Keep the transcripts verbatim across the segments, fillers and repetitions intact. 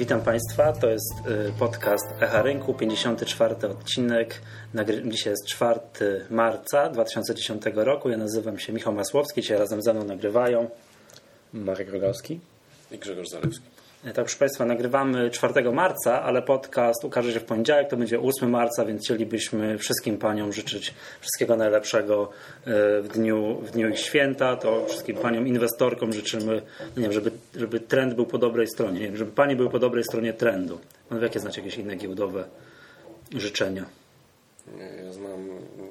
Witam Państwa, to jest podcast Echa Rynku, pięćdziesiąty czwarty odcinek. Dzisiaj jest czwartego marca dwa tysiące dziesiątego roku. Ja nazywam się Michał Masłowski, dzisiaj razem ze mną nagrywają Marek Rogalski i Grzegorz Zalewski. Tak, proszę Państwa, nagrywamy czwartego marca, ale podcast ukaże się w poniedziałek, to będzie ósmego marca, więc chcielibyśmy wszystkim Paniom życzyć wszystkiego najlepszego w dniu, w dniu ich święta. To wszystkim Paniom inwestorkom życzymy, nie wiem, żeby, żeby trend był po dobrej stronie, nie wiem, żeby Panie były po dobrej stronie trendu. No, jakie znacie jakieś inne giełdowe życzenia? Ja znam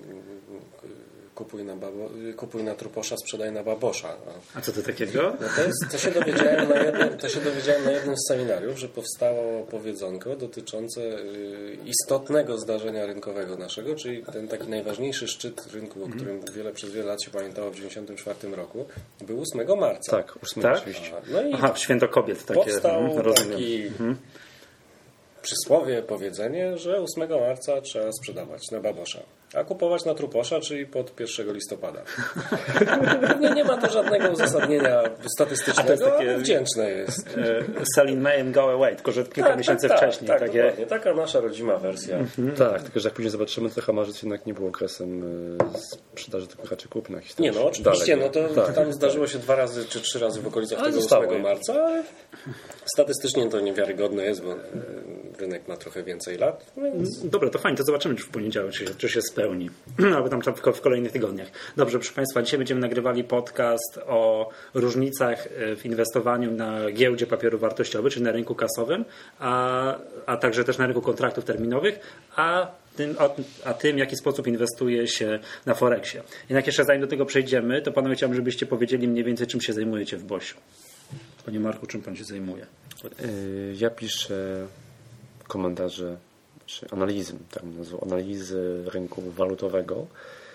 kupuj na, babo, kupuj na truposza, sprzedaj na babosza. A co to takiego? No to, jest, to, się dowiedziałem na jednym, to się dowiedziałem na jednym z seminariów, że powstało powiedzonko dotyczące istotnego zdarzenia rynkowego naszego, czyli ten taki najważniejszy szczyt rynku, o którym wiele przez wiele lat się pamiętało w dziewięćdziesiątym czwartym roku, był ósmego marca. Tak, ósmego tak? oczywiście. No i Aha, święto kobiet takie. Powstał hmm, taki hmm. przysłowie, powiedzenie, że ósmego marca trzeba sprzedawać na babosza, a kupować na truposza, czyli pod pierwszego listopada. nie, nie ma to żadnego uzasadnienia statystycznego, jest takie, ale wdzięczne jest. Sell in May and go away, tylko że kilka tak, miesięcy tak, wcześniej. Tak, takie... dokładnie. Taka nasza rodzima wersja. Mhm. Tak, tylko że jak później zobaczymy, to marzec jednak nie był okresem sprzedaży, tylko raczej kupna historii. Nie no, oczywiście, dalej, no to tak, tam zdarzyło się dwa razy czy trzy razy w okolicach ale tego zostało. ósmego marca, ale statystycznie to niewiarygodne jest, bo rynek ma trochę więcej lat. Więc... Dobra, to fajnie, to zobaczymy, czy w poniedziałek czy się, czy się spełni. Albo tam w kolejnych tygodniach. Dobrze, proszę Państwa, dzisiaj będziemy nagrywali podcast o różnicach w inwestowaniu na giełdzie papierów wartościowych, czyli na rynku kasowym, a, a także też na rynku kontraktów terminowych, a tym, a, a tym, w jaki sposób inwestuje się na Forexie. Jednak jeszcze zanim do tego przejdziemy, to panowie chciałbym, żebyście powiedzieli mniej więcej, czym się zajmujecie w Bosiu. Panie Marku, czym pan się zajmuje? Ja piszę komentarze, czy analizy, tak nazwę, analizy rynku walutowego,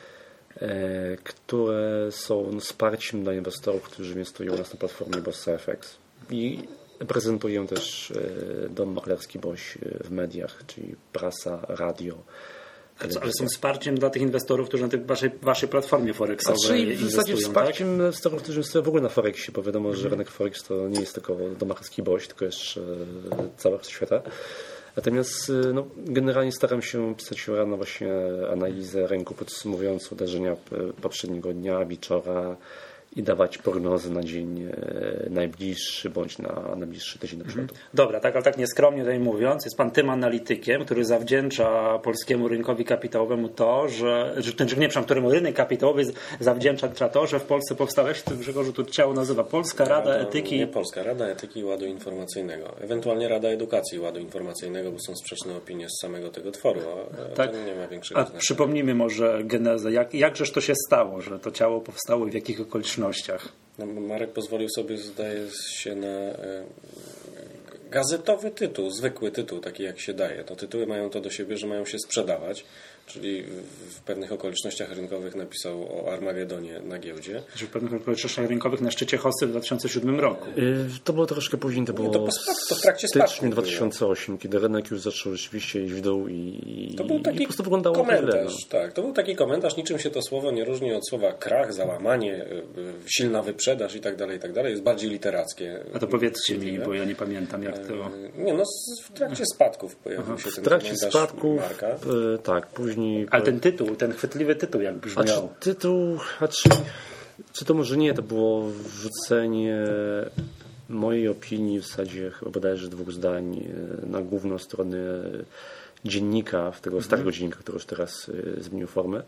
które są wsparciem dla inwestorów, którzy inwestują u nas na platformie Bossa F X. I prezentuję też dom maklerski Boś w mediach, czyli prasa, radio. Ale są wsparciem dla tych inwestorów, którzy na tej waszej, waszej platformie forexowej inwestują. W zasadzie wsparciem tak? inwestorów, którzy inwestują w ogóle na Forexie, bo wiadomo, że rynek Forex to nie jest tylko dom maklerski Boś, tylko jest całego świata. Natomiast no, generalnie staram się pisać rano właśnie analizę rynku podsumowującą uderzenia poprzedniego dnia, wieczora i dawać prognozy na dzień najbliższy bądź na najbliższy tydzień do przodu. Dobra, tak, ale tak nieskromnie tutaj mówiąc, jest pan tym analitykiem, który zawdzięcza polskiemu rynkowi kapitałowemu to, że, że ten, nie przepraszam, któremu rynek kapitałowy zawdzięcza to, że w Polsce powstała się, Grzegorzu, tu ciało nazywa Polska Rada Rada, Etyki. Nie Polska Rada Etyki i Ładu Informacyjnego. Ewentualnie Rada Edukacji i Ładu Informacyjnego, bo są sprzeczne opinie z samego tego tworu, a tak. To nie ma większego A znaczenia. przypomnijmy może genezę, jak, jakżeż to się stało, że to ciało powstało i w jakich okolicznościach? No, Marek pozwolił sobie, zdaje się, na e, gazetowy tytuł, zwykły tytuł, taki jak się daje. To tytuły mają to do siebie, że mają się sprzedawać, czyli w, w pewnych okolicznościach rynkowych napisał o Armagedonie na giełdzie. Czyli w pewnych okolicznościach rynkowych na szczycie Hossy w dwa tysiące siódmym roku. To było troszkę później, to było to, po, to w trakcie styczniu dwa tysiące ósmego, kiedy rynek już zaczął rzeczywiście iść w dół i, to był taki i po prostu wyglądało komentarz, tyle, no. Tak, to był taki komentarz, niczym się to słowo nie różni od słowa krach, załamanie, silna wyprzedaż i tak dalej, i tak dalej. Jest bardziej literackie. A to powiedzcie mi, bo ja nie pamiętam jak to... Nie, no w trakcie spadków pojawił Aha, się ten w trakcie komentarz spadków, Marka. E, tak, później... Ale ten tytuł, ten chwytliwy tytuł jak brzmiał. A czy tytuł, a czy, czy to może nie, to było wrzucenie mojej opinii w zasadzie chyba bodajże dwóch zdań na główną stronę dziennika, w tego mhm. starego dziennika, który już teraz zmienił formę,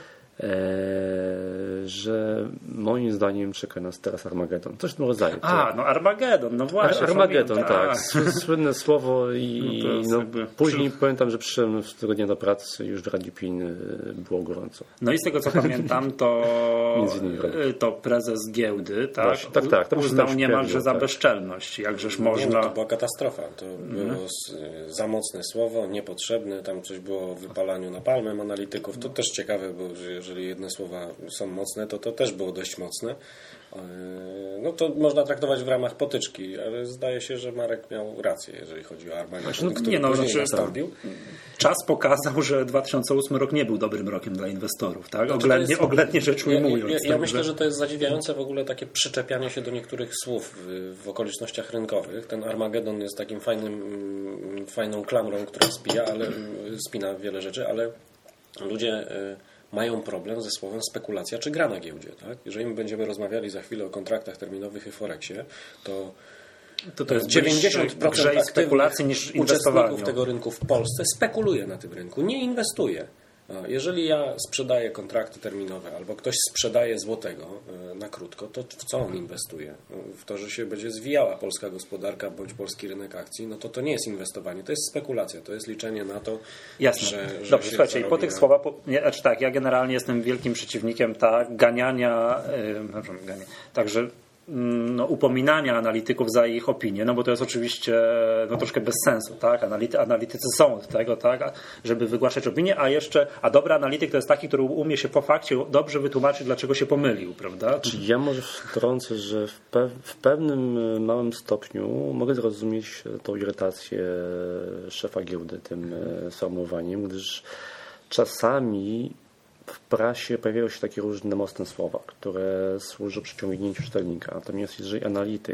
e, że moim zdaniem czeka nas teraz Armagedon. Coś w tym rodzaju. A, no Armagedon, no właśnie. Armagedon, pamiętam. tak. Słynne słowo i no no, później przy... pamiętam, że przyszedłem w tego dnia do pracy już w Radiu Pin było gorąco. No i z tego co pamiętam, to to prezes giełdy tak, Właśnie, tak, tak, to uznał niemalże za tak. bezczelność. Jakżeż można... Nie, no, to była katastrofa. To było mhm. za mocne słowo, niepotrzebne. Tam coś było o wypalaniu na palmę analityków. To też ciekawe, bo że, że jeżeli jedne słowa są mocne, to to też było dość mocne. No to można traktować w ramach potyczki, ale zdaje się, że Marek miał rację, jeżeli chodzi o Armagedon, no, który nie, no, później znaczy, nastąpił. Czas pokazał, że dwa tysiące ósmy rok nie był dobrym rokiem dla inwestorów, tak? Znaczy, Oględnie, jest, oględnie rzecz ujmując. Ja, ja, ja tak, myślę, że... że to jest zadziwiające w ogóle takie przyczepianie się do niektórych słów w, w okolicznościach rynkowych. Ten Armagedon jest takim fajnym, fajną klamrą, która spija, ale spina wiele rzeczy, ale ludzie mają problem ze słowem spekulacja czy gra na giełdzie. Tak? Jeżeli my będziemy rozmawiali za chwilę o kontraktach terminowych i Forexie, to To, to jest dziewięćdziesiąt procent aktywnych spekulacji niż uczestników tego rynku w Polsce spekuluje na tym rynku, nie inwestuje. Jeżeli ja sprzedaję kontrakty terminowe albo ktoś sprzedaje złotego na krótko, to w co on inwestuje? W to, że się będzie zwijała polska gospodarka bądź polski rynek akcji, no to to nie jest inwestowanie, to jest spekulacja, to jest liczenie na to, Jasne. że, że Dobrze, się słuchajcie, i po tych na... słowach, po, nie, znaczy tak, ja generalnie jestem wielkim przeciwnikiem tak, ganiania, yy, gania, także no, upominania analityków za ich opinię, no bo to jest oczywiście no, troszkę bez sensu, tak? Anality, analitycy są od tego, tak? Żeby wygłaszać opinię, a jeszcze, a dobry analityk to jest taki, który umie się po fakcie dobrze wytłumaczyć, dlaczego się pomylił, prawda? Ja może wtrącę, że w, pe w pewnym małym stopniu mogę zrozumieć tą irytację szefa giełdy tym sformułowaniem, gdyż czasami w prasie pojawiają się takie różne mocne słowa, które służą przyciągnięciu czytelnika. Natomiast jeżeli analityk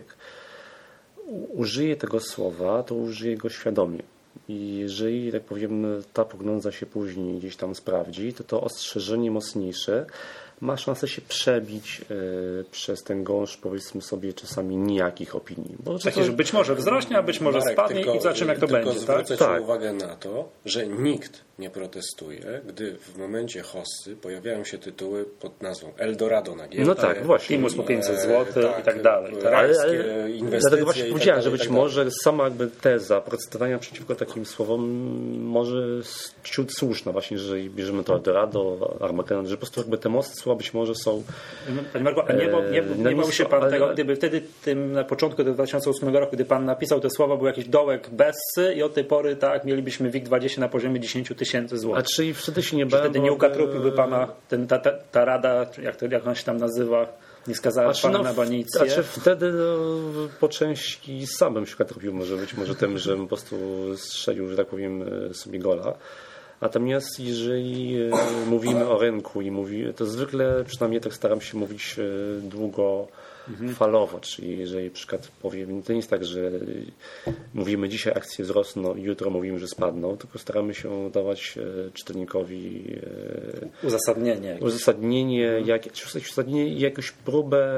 użyje tego słowa, to użyje go świadomie. I jeżeli, tak powiem, ta prognoza się później gdzieś tam sprawdzi, to to ostrzeżenie mocniejsze ma szansę się przebić y, przez ten gąszcz, powiedzmy sobie, czasami nijakich opinii. Bo Takie, że być może wzrośnie, a być może Marek, spadnie tylko, i zobaczymy, jak to tylko będzie. Zwrócę Tak? Ci Tak. uwagę na to, że nikt nie protestuje, gdy w momencie hossy pojawiają się tytuły pod nazwą Eldorado na giełdzie. No tak, właśnie. Imus po pięćset złotych tak, i tak dalej. Tak? Ale, rajskie ale inwestycje dlatego właśnie i tak powiedziałem, że dalej, i być tak może sama jakby teza protestowania przeciwko takim słowom może ciut słuszna, właśnie, jeżeli bierzemy to Eldorado, Armagedon, że po prostu jakby te mocne słowa być może są. Panie Marku, a nie, bo, nie, nie bał się pan ale- tego, gdyby wtedy tym, na początku dwa tysiące ósmego roku, gdy pan napisał te słowa, był jakiś dołek Bessy i od tej pory tak mielibyśmy WIG dwadzieścia na poziomie dziesięć tysięcy A złotych. czyli wtedy się nie Czy bałem. wtedy nie ukatrupiłby pana ten, ta, ta, ta rada, czy jak, to, jak on się tam nazywa, nie skazała Znaczy, pana no, na banicję? Znaczy wtedy no, po części sam bym się ukatrupił, może być może tym, że po prostu strzelił, że tak powiem, sobie gola. Natomiast jeżeli e, mówimy o rynku i mówi, to zwykle, przynajmniej tak staram się mówić e, długofalowo, czyli jeżeli na przykład powiem, to nie jest tak, że mówimy dzisiaj akcje wzrosną, jutro mówimy, że spadną, tylko staramy się dawać e, czytelnikowi e, Uzasadnienie. uzasadnienie, jak, czy uzasadnienie i jakąś próbę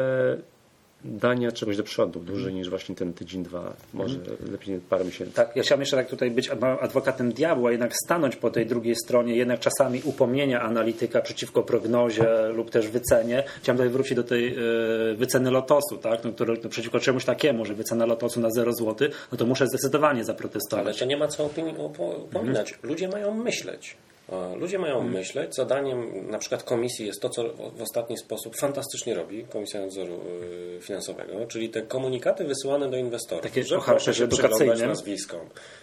dania czegoś do przodu, dłużej niż właśnie ten tydzień, dwa, może lepiej parę miesięcy. Tak, ja chciałem jeszcze tak tutaj być adwokatem diabła, jednak stanąć po tej drugiej stronie, jednak czasami upomnienia analityka przeciwko prognozie lub też wycenie. Chciałem tutaj wrócić do tej y, wyceny Lotosu, tak? No, który, no, przeciwko czemuś takiemu, że wycena Lotosu na zero złotych, no to muszę zdecydowanie zaprotestować. Ale to nie ma co opini- upominać. Ludzie mają myśleć. Ludzie mają Mhm. myśleć. Zadaniem na przykład komisji jest to, co w ostatni sposób fantastycznie robi Komisja Nadzoru y, Finansowego, czyli te komunikaty wysyłane do inwestorów, Takie że o proszę charakterze się przyglądać edukacyjnym. nazwiskom,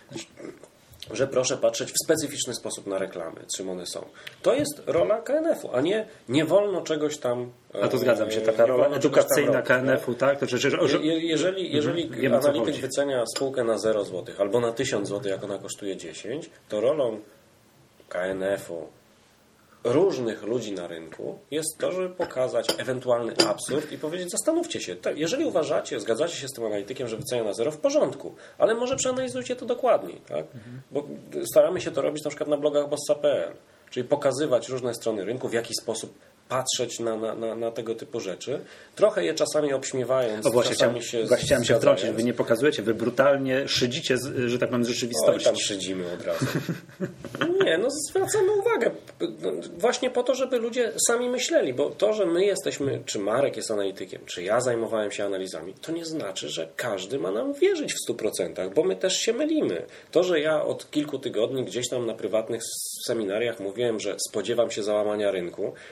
że proszę patrzeć w specyficzny sposób na reklamy, czym one są. To jest rola K N F-u, a nie nie wolno czegoś tam. A to zgadzam się, taka nie rola wolno czegoś tam edukacyjna robić, K N F-u, tak? To, że, że, że, Je, jeżeli jeżeli Wiem, o co analityk chodzi. wycenia spółkę na zero złotych albo na tysiąc złotych, jak ona kosztuje dziesięć, to rolą K N F-u różnych ludzi na rynku jest to, żeby pokazać ewentualny absurd i powiedzieć, zastanówcie się, to jeżeli uważacie, zgadzacie się z tym analitykiem, że wycenia na zero, w porządku, ale może przeanalizujcie to dokładniej, tak? Mhm. Bo staramy się to robić na przykład na blogach bossa kropka p l, czyli pokazywać różne strony rynku, w jaki sposób patrzeć na, na, na, na tego typu rzeczy, trochę je czasami obśmiewając, o, właśnie czasami chciałem, się właśnie chciałem się zgadzając. wtrącić, wy nie pokazujecie, wy brutalnie szydzicie, z, że tak powiem, z Oj, rzeczywistości. tam szydzimy od razu. Nie, no zwracamy uwagę. Właśnie po to, żeby ludzie sami myśleli, bo to, że my jesteśmy, czy Marek jest analitykiem, czy ja zajmowałem się analizami, to nie znaczy, że każdy ma nam wierzyć w stu procentach, bo my też się mylimy. To, że ja od kilku tygodni gdzieś tam na prywatnych seminariach mówiłem, że spodziewam się załamania rynku i na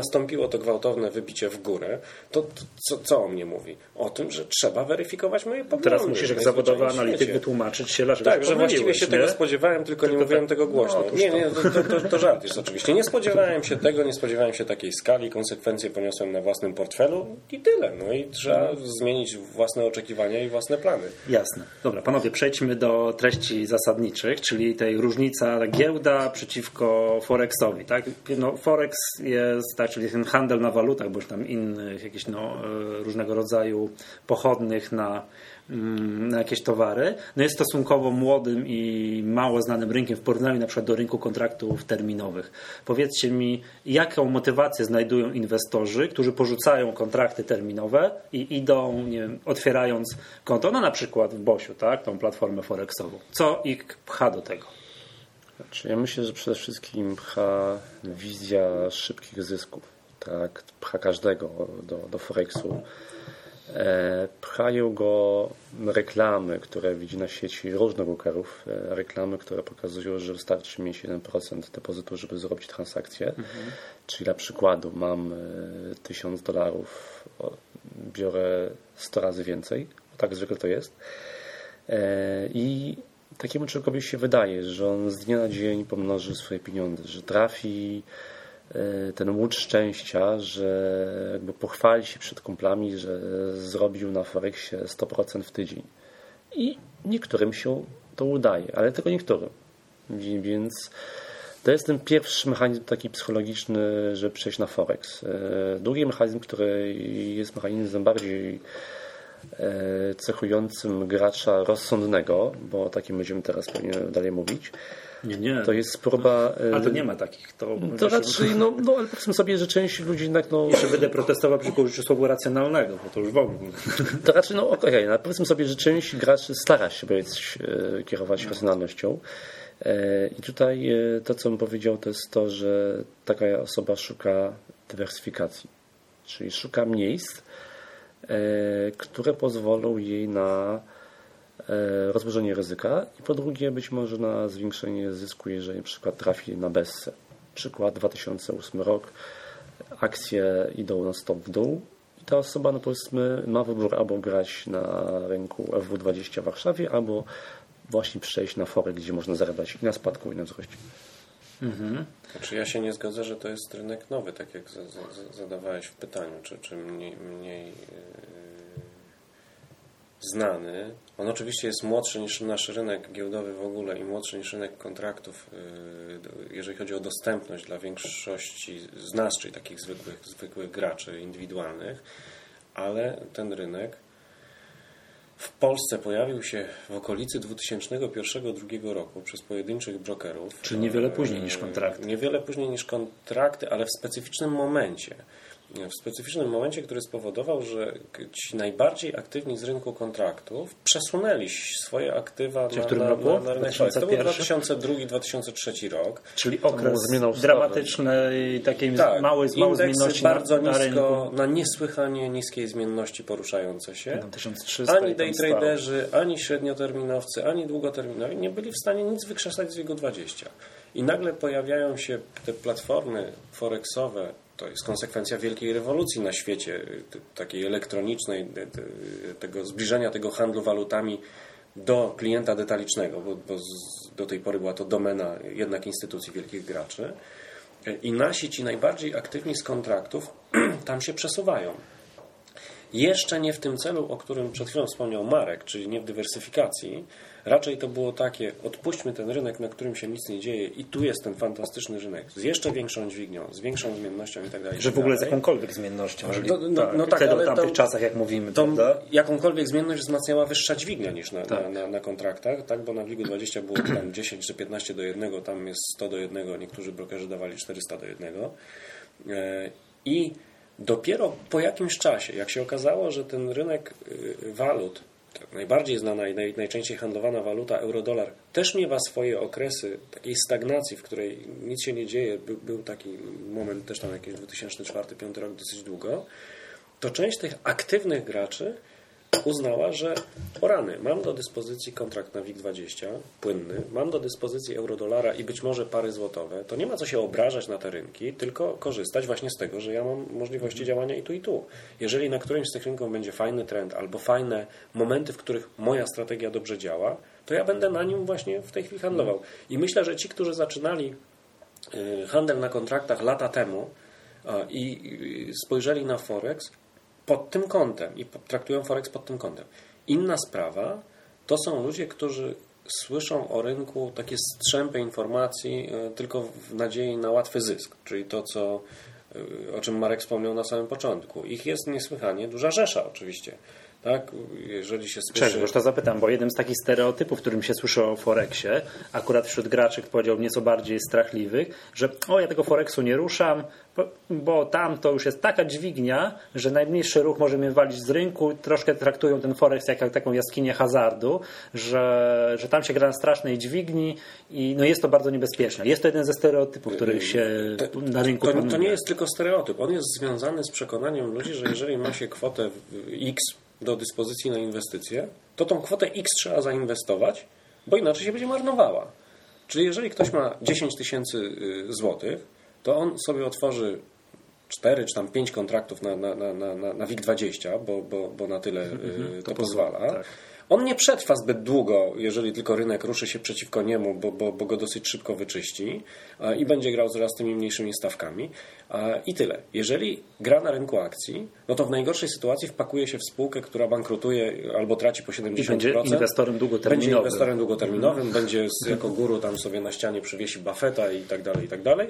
nastąpiło to gwałtowne wybicie w górę, to, to co, co o mnie mówi? O tym, że trzeba weryfikować moje poglądy. Teraz musisz jak zawodowy analityk wytłumaczyć się, dlaczego tak, że właściwie się nie? tego spodziewałem, tylko, tylko nie mówiłem tak, tego głośno. No, nie, nie, to, to, to, to żart jest oczywiście. Nie spodziewałem się tego, nie spodziewałem się takiej skali, konsekwencje poniosłem na własnym portfelu i tyle. No i trzeba no. zmienić własne oczekiwania i własne plany. Jasne. Dobra, panowie, przejdźmy do treści zasadniczych, czyli tej różnica giełda przeciwko Forexowi. Tak? No, Forex jest, tak, czyli ten handel na walutach, bądź tam innych jakichś no, różnego rodzaju pochodnych na, na jakieś towary. No jest stosunkowo młodym i mało znanym rynkiem w porównaniu na przykład do rynku kontraktów terminowych. Powiedzcie mi, jaką motywację znajdują inwestorzy, którzy porzucają kontrakty terminowe i idą, nie wiem, otwierając konto, no na przykład w Bosiu, tak, tą platformę forexową. Co ich pcha do tego? Znaczy, ja myślę, że przede wszystkim pcha wizja szybkich zysków. Tak, pcha każdego do, do Forexu. E, pchają go reklamy, które widzi na sieci różnych brokerów. E, reklamy, które pokazują, że wystarczy mieć jeden procent depozytu, żeby zrobić transakcję. Mhm. Czyli dla przykładu mam e, tysiąc dolarów, o, biorę sto razy więcej. Tak zwykle to jest. E, I takiemu człowiekowi się wydaje, że on z dnia na dzień pomnoży swoje pieniądze, że trafi ten łód szczęścia, że jakby pochwali się przed kumplami, że zrobił na Forexie sto procent w tydzień. I niektórym się to udaje, ale tylko niektórym. Więc to jest ten pierwszy mechanizm taki psychologiczny, żeby przejść na Forex. Drugi mechanizm, który jest mechanizmem bardziej cechującym gracza rozsądnego, bo o takim będziemy teraz pewnie dalej mówić. Nie, nie. To jest próba... A to nie ma takich. To, to raczej, no, no ale powiedzmy sobie, że część ludzi jednak... No, jeszcze będę protestował przy użyciu słowa racjonalnego, bo to już w ogóle. To raczej, no okej, okay, no, powiedzmy sobie, że część graczy stara się być, kierować racjonalnością. I tutaj to, co bym powiedział, to jest to, że taka osoba szuka dywersyfikacji. Czyli szuka miejsc, które pozwolą jej na rozłożenie ryzyka i po drugie być może na zwiększenie zysku, jeżeli na przykład trafi na Bessę. Przykład dwa tysiące ósmy rok, akcje idą na stop w dół i ta osoba, no powiedzmy, ma wybór albo grać na rynku F W dwadzieścia w Warszawie, albo właśnie przejść na Forex, gdzie można zarabiać i na spadku, i na wzroście. Mhm. Znaczy ja się nie zgodzę, że to jest rynek nowy, tak jak za, za, zadawałeś w pytaniu, czy, czy mniej, mniej yy, znany. On oczywiście jest młodszy niż nasz rynek giełdowy w ogóle i młodszy niż rynek kontraktów, yy, jeżeli chodzi o dostępność dla większości z nas, czyli takich zwykłych, zwykłych graczy indywidualnych, ale ten rynek w Polsce pojawił się w okolicy dwa tysiące pierwszego do dwa tysiące drugiego roku przez pojedynczych brokerów. Czyli niewiele później niż kontrakty. Niewiele później niż kontrakty, ale w specyficznym momencie. W specyficznym momencie, który spowodował, że ci najbardziej aktywni z rynku kontraktów przesunęli swoje aktywa Czyli na, w którym na, roku? na, na rynek. To był dwa tysiące drugi do dwa tysiące trzeci rok. Czyli okres dramatycznej, takiej tak, małej, małej zmienności bardzo na, na nisko, rynku. na niesłychanie niskiej zmienności poruszające się. tysiąc trzysta ani day traderzy, ani średnioterminowcy, ani długoterminowi nie byli w stanie nic wykrzesać z WIG dwadzieścia. I nagle pojawiają się te platformy forexowe. To jest konsekwencja wielkiej rewolucji na świecie, takiej elektronicznej, tego zbliżenia tego handlu walutami do klienta detalicznego, bo, bo do tej pory była to domena jednak instytucji wielkich graczy. I nasi ci najbardziej aktywni z kontraktów tam się przesuwają. Jeszcze nie w tym celu, o którym przed chwilą wspomniał Marek, czyli nie w dywersyfikacji. Raczej to było takie, odpuśćmy ten rynek, na którym się nic nie dzieje i tu jest ten fantastyczny rynek z jeszcze większą dźwignią, z większą zmiennością i tak dalej. Że w ogóle z jakąkolwiek zmiennością. No, no, tak, no tak, wtedy ale w tamtych to, czasach, jak mówimy. To prawda? jakąkolwiek zmienność wzmacniała wyższa dźwignia niż na, tak. na, na, na kontraktach, tak? Bo na WIG dwadzieścia było tam dziesięć czy piętnaście do jednego, tam jest sto do jednego, niektórzy brokerzy dawali czterysta do jednego. I dopiero po jakimś czasie, jak się okazało, że ten rynek walut, najbardziej znana i naj, najczęściej handlowana waluta euro-dolar, też miewa swoje okresy takiej stagnacji, w której nic się nie dzieje, był, był taki moment też tam jakiś dwa tysiące czwarty do dwa tysiące piąty rok dosyć długo, to część tych aktywnych graczy uznała, że o rany, mam do dyspozycji kontrakt na WIG dwadzieścia, płynny, mam do dyspozycji euro-dolara i być może pary złotowe, to nie ma co się obrażać na te rynki, tylko korzystać właśnie z tego, że ja mam możliwości działania i tu, i tu. Jeżeli na którymś z tych rynków będzie fajny trend albo fajne momenty, w których moja strategia dobrze działa, to ja będę na nim właśnie w tej chwili handlował. I myślę, że ci, którzy zaczynali handel na kontraktach lata temu i spojrzeli na Forex pod tym kątem i traktują Forex pod tym kątem. Inna sprawa to są ludzie, którzy słyszą o rynku takie strzępy informacji tylko w nadziei na łatwy zysk, czyli to, co, o czym Marek wspomniał na samym początku. Ich jest niesłychanie duża rzesza oczywiście. Tak, jeżeli się słyszy... Cześć, już to zapytam, bo jednym z takich stereotypów, którym się słyszy o Forexie, akurat wśród graczy, powiedział nieco bardziej strachliwych, że o, ja tego Forexu nie ruszam, bo, bo tam to już jest taka dźwignia, że najmniejszy ruch może mnie walić z rynku, troszkę traktują ten Forex jak taką jaskinię hazardu, że, że tam się gra na strasznej dźwigni i no jest to bardzo niebezpieczne. Jest to jeden ze stereotypów, których się to, na rynku to, panuje. to nie jest tylko stereotyp, on jest związany z przekonaniem ludzi, że jeżeli ma się kwotę X do dyspozycji na inwestycje, to tą kwotę X trzeba zainwestować, bo inaczej się będzie marnowała. Czyli jeżeli ktoś ma dziesięć tysięcy złotych, to on sobie otworzy cztery czy tam pięć kontraktów na, na, na, na, na WIG dwadzieścia, bo, bo, bo na tyle mm-hmm, to, to pozwala. Tak. On nie przetrwa zbyt długo, jeżeli tylko rynek ruszy się przeciwko niemu, bo, bo, bo go dosyć szybko wyczyści i będzie grał coraz tymi mniejszymi stawkami. I tyle. Jeżeli gra na rynku akcji, no to w najgorszej sytuacji wpakuje się w spółkę, która bankrutuje albo traci po siedemdziesiąt procent. I będzie inwestorem długoterminowym. Będzie inwestorem długoterminowym, będzie z, jako guru tam sobie na ścianie przywiesi Buffetta i tak dalej, i tak dalej.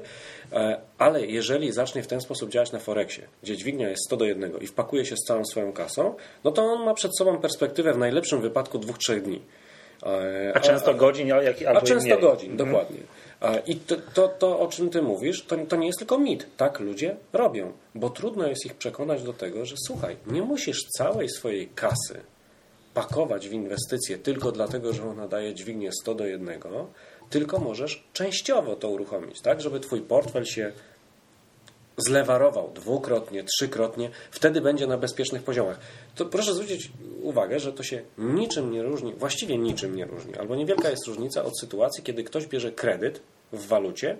Ale jeżeli zacznie w ten sposób działać na Forexie, gdzie dźwignia jest sto do jednego i wpakuje się z całą swoją kasą, no to on ma przed sobą perspektywę w najlepszym wypadku dwóch, trzech dni. A, a często a, godzin, a, jak, a często mniej. godzin, mhm. dokładnie. I to, to, to, o czym ty mówisz, to, to nie jest tylko mit. Tak ludzie robią, bo trudno jest ich przekonać do tego, że słuchaj, nie musisz całej swojej kasy pakować w inwestycje tylko dlatego, że ona daje dźwignię sto do jednego, tylko możesz częściowo to uruchomić, tak, żeby twój portfel się zlewarował dwukrotnie, trzykrotnie, wtedy będzie na bezpiecznych poziomach. To proszę zwrócić uwagę, że to się niczym nie różni, właściwie niczym nie różni, albo niewielka jest różnica od sytuacji, kiedy ktoś bierze kredyt w walucie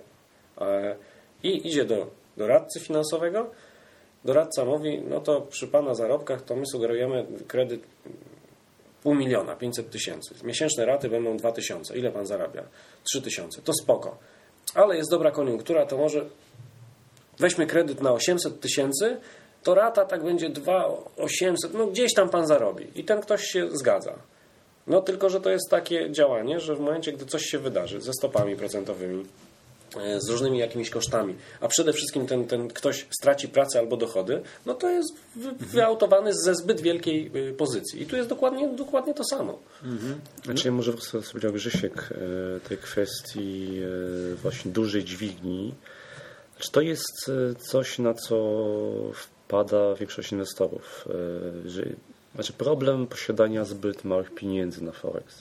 i idzie do doradcy finansowego. Doradca mówi, no to przy pana zarobkach to my sugerujemy kredyt pół miliona, pięćset tysięcy. Miesięczne raty będą dwa tysiące. Ile pan zarabia? trzy tysiące. To spoko. Ale jest dobra koniunktura, to może weźmy kredyt na osiemset tysięcy, to rata tak będzie dwa tysiące osiemset, no gdzieś tam pan zarobi. I ten ktoś się zgadza. No tylko, że to jest takie działanie, że w momencie, gdy coś się wydarzy ze stopami procentowymi, z różnymi jakimiś kosztami, a przede wszystkim ten, ten ktoś straci pracę albo dochody, no to jest wyautowany ze zbyt wielkiej pozycji. I tu jest dokładnie, dokładnie to samo. Mhm. Znaczy, może powiedział Grzesiek tej kwestii właśnie dużej dźwigni. Znaczy, to jest coś, na co wpada większość inwestorów. Że, znaczy problem posiadania zbyt małych pieniędzy na Forex.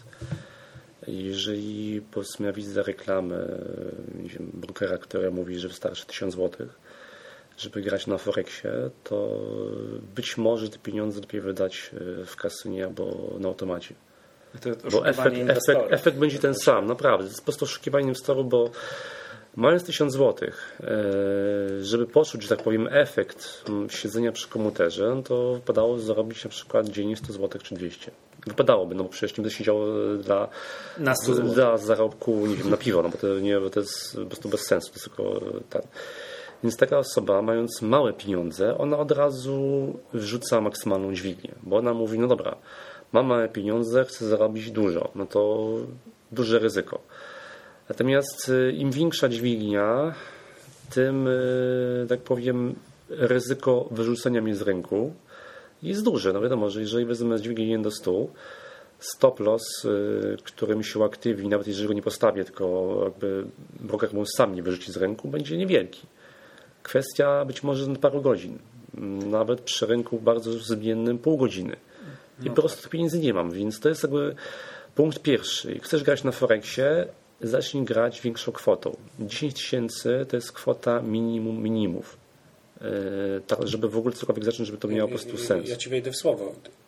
Jeżeli powiedzmy ja widzę reklamę nie wiem, brokera, który mówi, że wystarczy tysiąc złotych, żeby grać na Forexie, to być może te pieniądze lepiej wydać w kasynie albo na automacie. To bo efekt, efekt, efekt będzie ten sam, naprawdę. To jest po prostu oszukiwanie inwestorów, bo mając tysiąc złotych, żeby poczuć, że tak powiem, efekt siedzenia przy komputerze, to wypadało zarobić na przykład dziennie sto złotych czy dwieście. Wypadałoby, no bo przecież nie będę siedział dla, dla zarobku, nie wiem, na piwo, no bo to, nie, bo to jest po prostu bez sensu. To jest tylko ten. Więc taka osoba, mając małe pieniądze, ona od razu wrzuca maksymalną dźwignię, bo ona mówi, no dobra, mam małe pieniądze, chcę zarobić dużo, no to duże ryzyko. Natomiast im większa dźwignia, tym, tak powiem, ryzyko wyrzucenia mnie z rynku jest duże. No wiadomo, że jeżeli wezmę dźwignię jeden do stu, stop loss, który mi się uaktywni, nawet jeżeli go nie postawię, tylko jakby broker mu sam nie wyrzuci z rynku, będzie niewielki. Kwestia być może paru godzin. Nawet przy rynku bardzo zmiennym pół godziny. I no. po prostu tych pieniędzy nie mam, więc to jest jakby punkt pierwszy. Chcesz grać na Forexie, zacznij grać większą kwotą. dziesięć tysięcy to jest kwota minimum minimów. Tak, żeby w ogóle cokolwiek zacząć, żeby to miało po prostu sens. Ja Ci wejdę w słowo.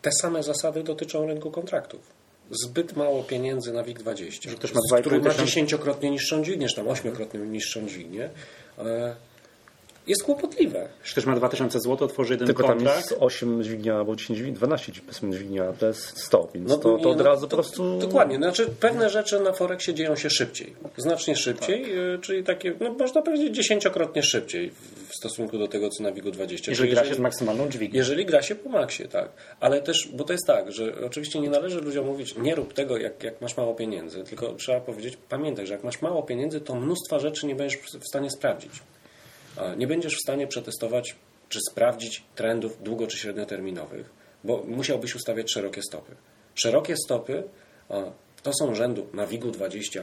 te same zasady dotyczą rynku kontraktów. Zbyt mało pieniędzy na WIG dwadzieścia, Że ktoś ma dwa i pół który ma tysiąca- dziesięciokrotnie niższą dźwignię, czy tam ośmiokrotnie niższą dźwignię, e, jest kłopotliwe. Jeśli ktoś ma dwa tysiące złotych, otworzy jeden Tylko tam kontrakt. jest osiem dźwignia albo dziesięć dźwigni, dwanaście powiedzmy dźwignia, to jest sto, więc No, to, to nie, od no, razu to, po prostu... Dokładnie. Znaczy, pewne rzeczy na Forexie dzieją się szybciej. Znacznie szybciej, Tak. y, czyli takie, no można powiedzieć, dziesięciokrotnie szybciej w w stosunku do tego, co na WIG dwadzieścia. Jeżeli Czyli gra się z maksymalną dźwignią. Jeżeli gra się po maksie, tak. Ale też, bo to jest tak, że oczywiście nie należy ludziom mówić, nie rób tego, jak, jak masz mało pieniędzy, tylko trzeba powiedzieć, pamiętaj, że jak masz mało pieniędzy, to mnóstwa rzeczy nie będziesz w stanie sprawdzić. A nie będziesz w stanie przetestować, czy sprawdzić trendów długo- czy średnioterminowych, bo musiałbyś ustawiać szerokie stopy. Szerokie stopy a, to są rzędu na WIG-u dwadzieścia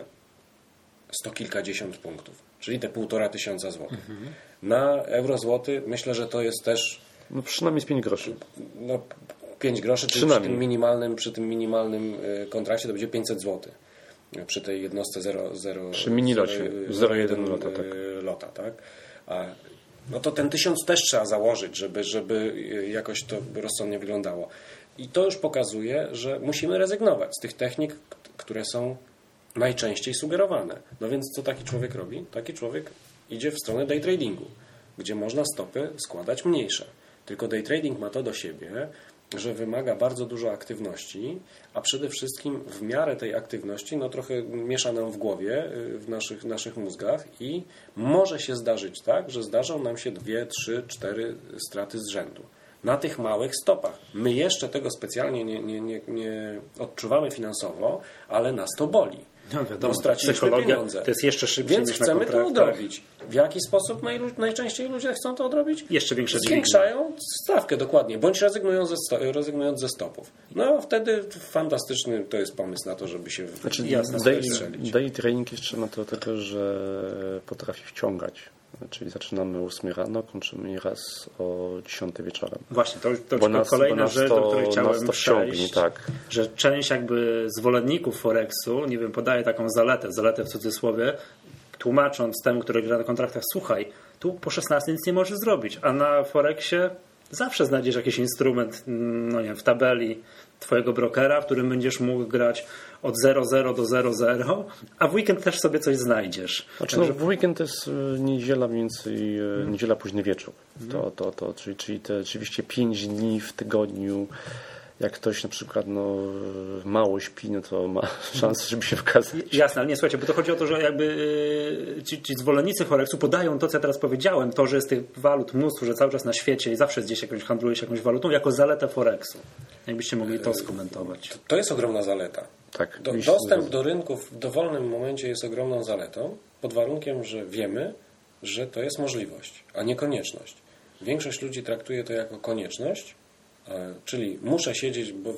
sto kilkadziesiąt punktów, czyli te półtora tysiąca złotych. Mhm. Na euro-złoty myślę, że to jest też No przynajmniej z pięć groszy. no, pięć groszy, czyli przy tym minimalnym, przy tym minimalnym y, kontrakcie to będzie pięćset złotych. Przy tej jednostce zero, zero, Przy minilocie, zero jeden lota, tak. lota, tak? A, no to ten tysiąc też trzeba założyć, żeby, żeby jakoś to rozsądnie wyglądało. I to już pokazuje, że musimy rezygnować z tych technik, które są najczęściej sugerowane. No więc co taki człowiek robi? Taki człowiek idzie w stronę day tradingu, gdzie można stopy składać mniejsze. Tylko day trading ma to do siebie, że wymaga bardzo dużo aktywności, a przede wszystkim w miarę tej aktywności no trochę miesza nam w głowie, w naszych, naszych mózgach i może się zdarzyć tak, że zdarzą nam się dwie, trzy, cztery straty z rzędu. Na tych małych stopach. My jeszcze tego specjalnie nie, nie, nie, nie odczuwamy finansowo, ale nas to boli. No wiadomo, bo straciliśmy psychologia pieniądze. to jest jeszcze szybciej Więc niż na chcemy to kontraktach. odrobić. W jaki sposób naj, najczęściej ludzie chcą to odrobić? Jeszcze większe Zwiększają stawkę, dokładnie, bądź rezygnują ze, sto, rezygnując ze stopów. No wtedy fantastyczny to jest pomysł na to, żeby się Znaczy, jasno day, strzelić. day trading jeszcze ma to tego, że potrafi wciągać. Czyli zaczynamy o ósmej rano, kończymy raz o dziesiątej wieczorem. Właśnie, to, to Bo już nas- kolejna bo nas rzecz, to- do której nas chciałem to wciągnie, przejść, tak. że część jakby zwolenników Forexu, nie wiem, podaje taką zaletę, zaletę w cudzysłowie, tłumacząc temu, który gra na kontraktach, słuchaj, tu po szesnastej nic nie możesz zrobić, a na Forexie zawsze znajdziesz jakiś instrument, no nie wiem, w tabeli twojego brokera, w którym będziesz mógł grać od zero zero do zero zero, a w weekend też sobie coś znajdziesz. Znaczy, no, w weekend to jest y, niedziela mniej więcej, y, niedziela późny wieczór. To, to, to, czyli, czyli te rzeczywiście pięć dni w tygodniu. Jak ktoś na przykład no, mało śpi, no to ma szansę, żeby się wykazać. Jasne, ale nie, słuchajcie, bo to chodzi o to, że jakby yy, ci, ci zwolennicy Forexu podają to, co ja teraz powiedziałem, to, że jest tych walut mnóstwo, że cały czas na świecie i zawsze gdzieś jakąś handluje się jakąś walutą, jako zaletę Forexu. Jakbyście mogli to skomentować. To jest ogromna zaleta. Tak, Do, mi się dostęp zgadza. do rynków w dowolnym momencie jest ogromną zaletą, pod warunkiem, że wiemy, że to jest możliwość, a nie konieczność. Większość ludzi traktuje to jako konieczność, e, czyli muszę siedzieć, bo w,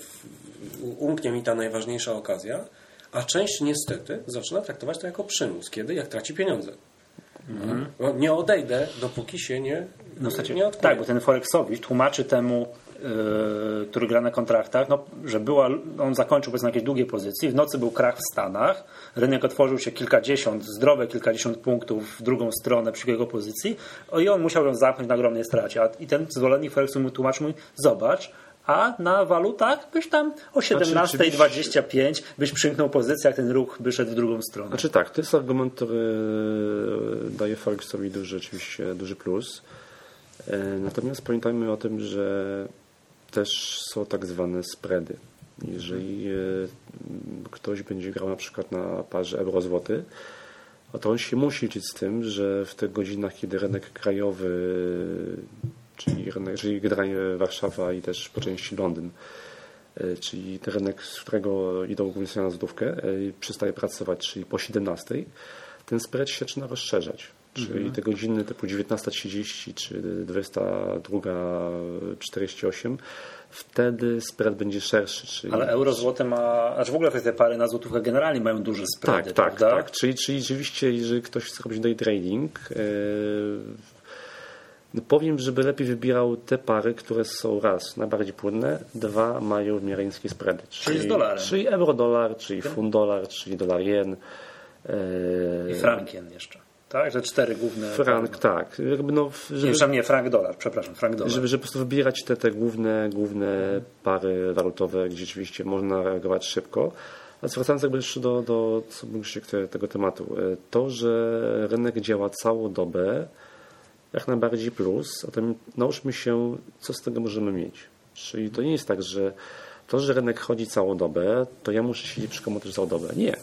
w, umknie mi ta najważniejsza okazja, a część niestety zaczyna traktować to jako przymus. Kiedy? Jak traci pieniądze. Mhm. Bo nie odejdę, dopóki się nie, No, słuchajcie, nie odkuję. tak, bo ten Forexowicz tłumaczy temu, yy, który gra na kontraktach, no, że była, on zakończył powiedzmy jakieś długie pozycje, w nocy był krach w Stanach, rynek otworzył się kilkadziesiąt, zdrowe kilkadziesiąt punktów w drugą stronę przy jego pozycji i on musiał ją zamknąć na ogromnej stracie. A, I ten zwolennik Forexu mu tłumaczył, mówi, zobacz, a na walutach byś tam o siedemnastej dwadzieścia pięć byś przymknął pozycję, jak ten ruch by szedł w drugą stronę. Znaczy tak, to jest argument, który daje Forexowi duży, oczywiście duży plus. Natomiast pamiętajmy o tym, że też są tak zwane spready. Jeżeli ktoś będzie grał na przykład na parze euro-złoty, to on się musi liczyć z tym, że w tych godzinach, kiedy rynek krajowy, czyli, rynek, czyli generalnie Warszawa i też po części Londyn, czyli ten rynek, z którego idą głównie na złotówkę, przestaje pracować, czyli po siedemnastej, ten spread się zaczyna rozszerzać. Czyli mhm. te godziny typu dziewiętnasta trzydzieści czy dwudziesta druga czterdzieści osiem, wtedy spread będzie szerszy. Czyli... Ale euro złote ma, aż w ogóle te pary na złotówkę generalnie mają duże spready, Tak, tak, prawda? tak. Czyli, czyli rzeczywiście, jeżeli ktoś chce robić day trading, yy, no powiem, żeby lepiej wybierał te pary, które są raz najbardziej płynne, dwa mają w miarę niskie spready. Czyli, czyli z dolarem. Czyli euro-dolar, czyli funt-dolar, czyli dolar-jen. I frankiem jeszcze. tak? Że cztery główne... Frank, tak. Jakby no, żeby, nie, nie, frank dolar, przepraszam, frank dolar. Żeby, żeby po prostu wybierać te, te główne, główne pary walutowe, gdzie rzeczywiście można reagować szybko. A wracając jakby jeszcze do, do tego tematu. To, że rynek działa całą dobę, jak najbardziej plus, a to nauczmy się, co z tego możemy mieć. Czyli to nie jest tak, że to, że rynek chodzi całą dobę, to ja muszę siedzieć przy komputerze całą dobę. Nie.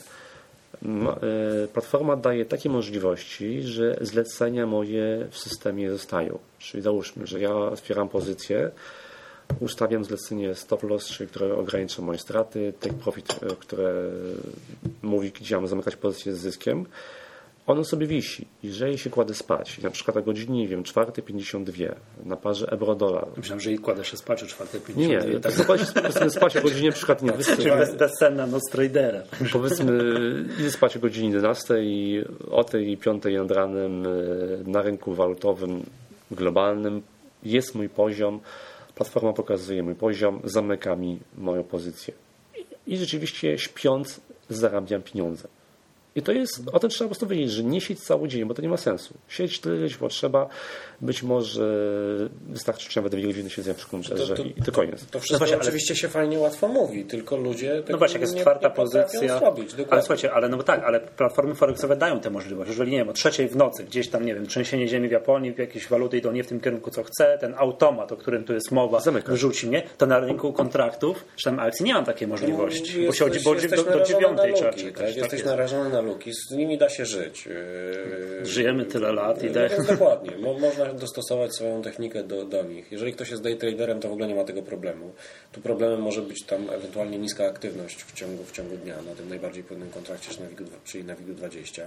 Platforma daje takie możliwości, że zlecenia moje w systemie zostają. Czyli załóżmy, że ja otwieram pozycję, ustawiam zlecenie stop loss, czyli które ogranicza moje straty, take profit, które mówi, gdzie mam zamykać pozycję z zyskiem. Ono sobie wisi. Jeżeli się kładę spać, na przykład o godzinie, nie wiem, czwarta pięćdziesiąt dwa na parze euro-dolar. Myślałem, że kładę się spać o czwarta pięćdziesiąt dwa. Nie, tak kładę się po spać o godzinie, na przykład nie Bez, bezsenna noc tradera. Powiedzmy, idę spać o godzinie jedenastej i o tej piątej nad ranem na rynku walutowym globalnym jest mój poziom, platforma pokazuje mój poziom, zamyka mi moją pozycję. I rzeczywiście śpiąc zarabiam pieniądze. I to jest, o tym trzeba po prostu wiedzieć, że nie siedź cały dzień, bo to nie ma sensu. Siedź tyle, ile potrzeba, być może wystarczy ci nawet dwie godziny siedzenia przy komputerze i to koniec. To wszystko no właśnie, oczywiście ale... się fajnie łatwo mówi, tylko ludzie no właśnie, jak jest czwarta nie pozycja. Zrobić, ale słuchajcie, ale no tak, ale platformy forexowe dają tę możliwość. Jeżeli nie wiem, o trzeciej w nocy gdzieś tam, nie wiem, trzęsienie ziemi w Japonii, jakieś waluty idą nie w tym kierunku, co chce, ten automat, o którym tu jest mowa, Zamyka. wyrzuci mnie, to na rynku kontraktów, czy tam akcji nie mam takiej możliwości. No, bo się jesteś, bo jesteś do, do dziewiątej trzeba czekać. tak, Jesteś jest. narażony na luki, z nimi da się żyć. Żyjemy tyle lat i no, daje... więc dokładnie. Mo, można dostosować swoją technikę do, do nich. Jeżeli ktoś jest day traderem, to w ogóle nie ma tego problemu. Tu problemem może być tam ewentualnie niska aktywność w ciągu, w ciągu dnia na tym najbardziej płynnym kontrakcie, czyli na WIG-u dwadzieścia.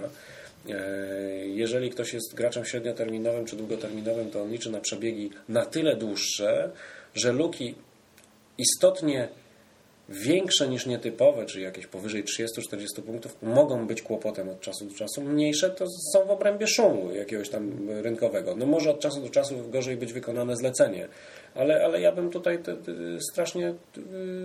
Jeżeli ktoś jest graczem średnioterminowym czy długoterminowym, to on liczy na przebiegi na tyle dłuższe, że luki istotnie większe niż nietypowe, czyli jakieś powyżej trzydzieści do czterdziestu punktów, mogą być kłopotem od czasu do czasu. Mniejsze to są w obrębie szumu jakiegoś tam rynkowego. No może od czasu do czasu gorzej być wykonane zlecenie, ale, ale ja bym tutaj te, te, strasznie te,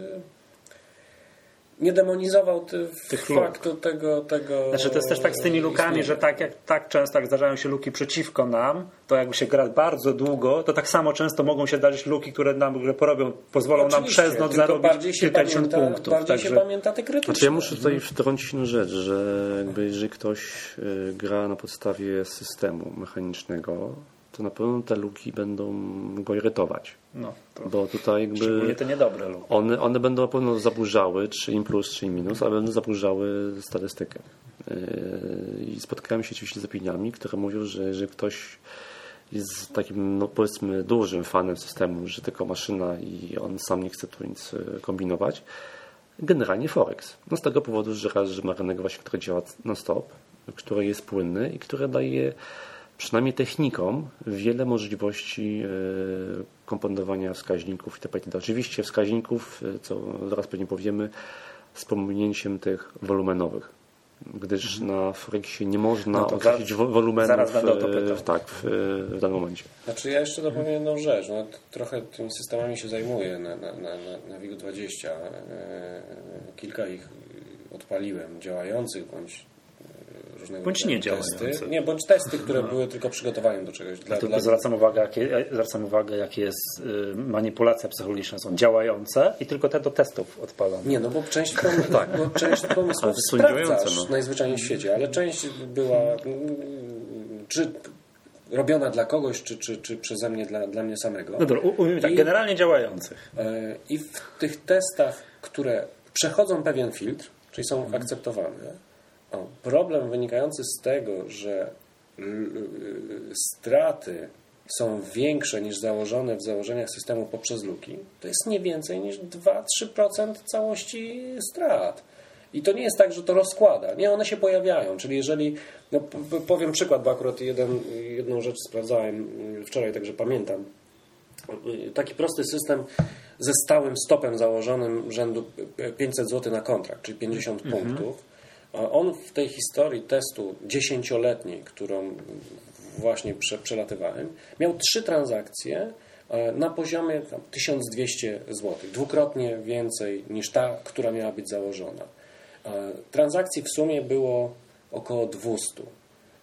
nie demonizował te, tych faktu luk. tego, tego... Znaczy to jest też tak z tymi lukami, istnieje. Że tak jak tak często jak zdarzają się luki przeciwko nam, to jakby się gra bardzo długo, to tak samo często mogą się darzyć luki, które nam że porobią, pozwolą Oczywiście, nam przez noc zarobić kilkadziesiąt punktów. Bardziej także... się pamięta te krytyczne. Znaczy ja muszę tutaj wtrącić jedną rzecz, że jakby jeżeli ktoś gra na podstawie systemu mechanicznego, to na pewno te luki będą go irytować. No, bo tutaj jakby szczególnie te niedobre luki. One, one będą na pewno zaburzały, czy im plus, czy im minus, ale będą zaburzały statystykę. I spotkałem się oczywiście z opiniami, które mówią, że jeżeli ktoś jest takim, no powiedzmy, dużym fanem systemu, że tylko maszyna i on sam nie chce tu nic kombinować, generalnie Forex. No z tego powodu, że raz, że ma rynek właśnie, który działa non-stop, który jest płynny i który daje przynajmniej technikom wiele możliwości komponowania wskaźników itp. Oczywiście wskaźników, co zaraz pewnie powiemy, z pominięciem tych wolumenowych. Gdyż na Forexie nie można no określić wolumenów zaraz będę o to pytał. w, tak, w, w danym momencie. Znaczy ja jeszcze dopowiem jedną rzecz. No, trochę tymi systemami się zajmuję na, na, na, na WIG-u dwadzieścia. Kilka ich odpaliłem, działających bądź różnego bądź nie testy. Nie, bądź testy, które były tylko przygotowaniem do czegoś. Dla, tylko dla... zwracam uwagę, jakie, zwracam uwagę, jakie jest y, manipulacja psychologiczna. Są działające i tylko te do testów odpalane. Nie, no bo część, pom- tak. bo część pomysłów sprawdzasz no. najzwyczajniej w świecie, ale część była czy robiona dla kogoś, czy, czy, czy przeze mnie, dla, dla mnie samego. No dobra, ujmijmy tak, generalnie działających. Yy, I w tych testach, które przechodzą pewien filtr, czyli są hmm. akceptowane, O, problem wynikający z tego, że straty są większe niż założone w założeniach systemu poprzez luki, to jest nie więcej niż dwa do trzech procent całości strat. I to nie jest tak, że to rozkłada. Nie, one się pojawiają. Czyli jeżeli, no powiem przykład, bo akurat jeden, jedną rzecz sprawdzałem wczoraj, także pamiętam. Taki prosty system ze stałym stopem założonym rzędu pięćset złotych na kontrakt, czyli pięćdziesiąt mhm. punktów. On w tej historii testu dziesięcioletniej, którą właśnie prze, przelatywałem, miał trzy transakcje na poziomie tam, tysiąc dwieście złotych. Dwukrotnie więcej niż ta, która miała być założona. Transakcji w sumie było około dwieście.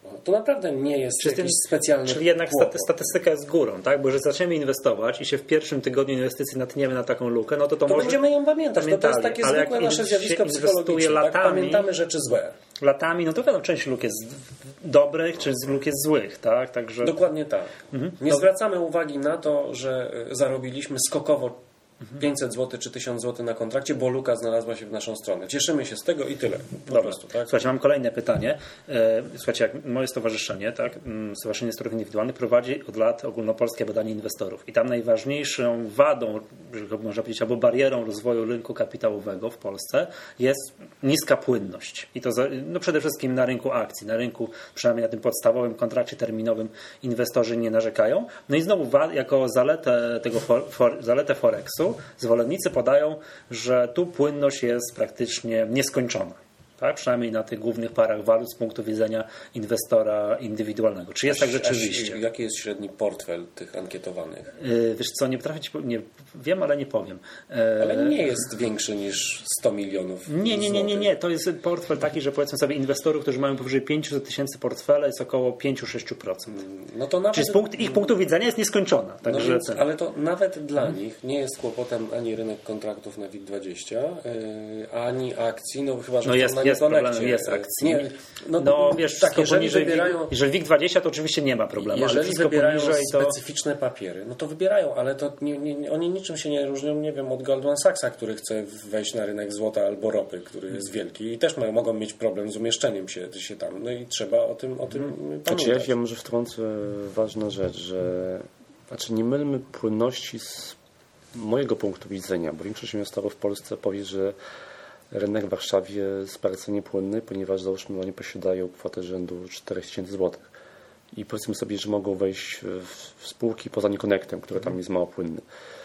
To naprawdę nie jest Czyli, jakiś specjalny czyli jednak kłopot. staty, statystyka jest górą, tak? Bo że zaczniemy inwestować i się w pierwszym tygodniu inwestycji natkniemy na taką lukę, no to to, to może... będziemy ją pamiętać. No to jest takie ale zwykłe jak nasze zjawisko się psychologiczne. latami, Tak? Pamiętamy rzeczy złe. Latami, no to wiadomo, część luk jest dobrych, część luk jest złych, tak? Także... Dokładnie tak. Mhm. Nie No. zwracamy uwagi na to, że zarobiliśmy skokowo pięćset złotych czy tysiąc złotych na kontrakcie, bo luka znalazła się w naszą stronę. Cieszymy się z tego i tyle. Po Dobra. prostu, tak? Słuchajcie, mam kolejne pytanie. E, Słuchajcie, jak moje stowarzyszenie, tak, mm, Stowarzyszenie Inwestorów Indywidualnych prowadzi od lat ogólnopolskie badanie inwestorów. I tam najważniejszą wadą, jeżeli można powiedzieć, albo barierą rozwoju rynku kapitałowego w Polsce jest niska płynność. I to za, no przede wszystkim na rynku akcji. Na rynku, przynajmniej na tym podstawowym kontrakcie terminowym, inwestorzy nie narzekają. No i znowu wa- jako zaletę tego for, for, zaletę Forexu zwolennicy podają, że tu płynność jest praktycznie nieskończona. Tak? Przynajmniej na tych głównych parach walut z punktu widzenia inwestora indywidualnego. Czy jest tak rzeczywiście? A jaki jest średni portfel tych ankietowanych? Yy, wiesz co, nie potrafię ci po- nie wiem, ale nie powiem. Yy, Ale nie jest większy niż sto milionów Nie, nie, nie, nie, złotych. nie. To jest portfel taki, że powiedzmy sobie inwestorów, którzy mają powyżej pięćset tysięcy portfela, jest około pięć do sześciu procent. No to nawet... Czyli z punkt, ich punktu widzenia jest nieskończona. No Także więc, ten- ale to nawet dla nich nie jest kłopotem ani rynek kontraktów na WIG dwadzieścia, yy, ani akcji, no chyba, że No chcą jest, na jest Nikonekcie. problem, jest akcji. Nie, no, no, wiesz, tak, wszystko jeżeli poniżej, wybierają, jeżeli WIG dwadzieścia, to oczywiście nie ma problemu. ale jeżeli wszystko wybierają poniżej, to... specyficzne papiery, no to wybierają, ale to nie, nie, nie, oni niczym się nie różnią, nie wiem, od Goldman Sachsa, który chce wejść na rynek złota albo ropy, który jest wielki i też mają, mogą mieć problem z umieszczeniem się, się tam. No i trzeba o tym, o tym Znaczy, ja, pamiętać. ja może wtrącę ważna rzecz, że znaczy nie mylmy płynności z mojego punktu widzenia, bo większość inwestorów w Polsce powie, że rynek w Warszawie jest bardzo niepłynny, ponieważ załóżmy oni posiadają kwotę rzędu cztery tysiące złotych i powiedzmy sobie, że mogą wejść w, w spółki poza Nikonektem, który tam jest mało płynny.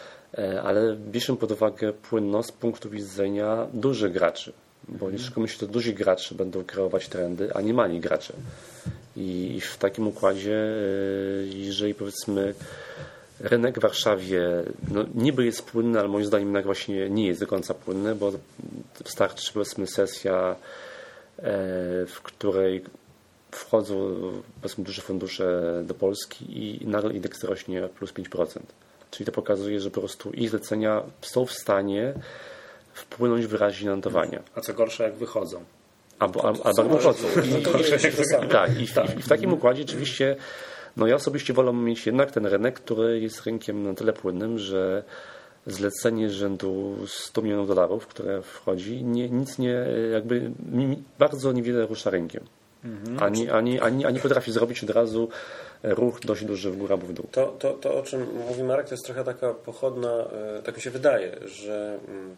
E, Ale bierzemy pod uwagę płynność z punktu widzenia dużych graczy, bo nie szukamy się, to duzi gracze będą kreować trendy, a nie mali gracze. I w takim układzie, e, jeżeli powiedzmy rynek w Warszawie no, niby jest płynny, ale moim zdaniem jednak właśnie nie jest do końca płynny, bo wystarczy powiedzmy sesja, e, w której wchodzą powiedzmy duże fundusze do Polski i nagle indeks rośnie plus pięć procent. Czyli to pokazuje, że po prostu ich zlecenia są w stanie wpłynąć wyraźnie na notowania. A co gorsza, jak wychodzą. Albo, albo, albo wychodzą. No to nie jest to samo. Tak, i w, i w takim układzie oczywiście no ja osobiście wolę mieć jednak ten rynek, który jest rynkiem na tyle płynnym, że zlecenie rzędu stu milionów dolarów, które wchodzi, nie, nic nie, jakby mi, bardzo niewiele rusza rynkiem. Mhm. Ani, ani, ani, ani potrafi zrobić od razu ruch dość duży w górę albo w dół. To, to, to o czym mówi Marek, to jest trochę taka pochodna, tak mi się wydaje, że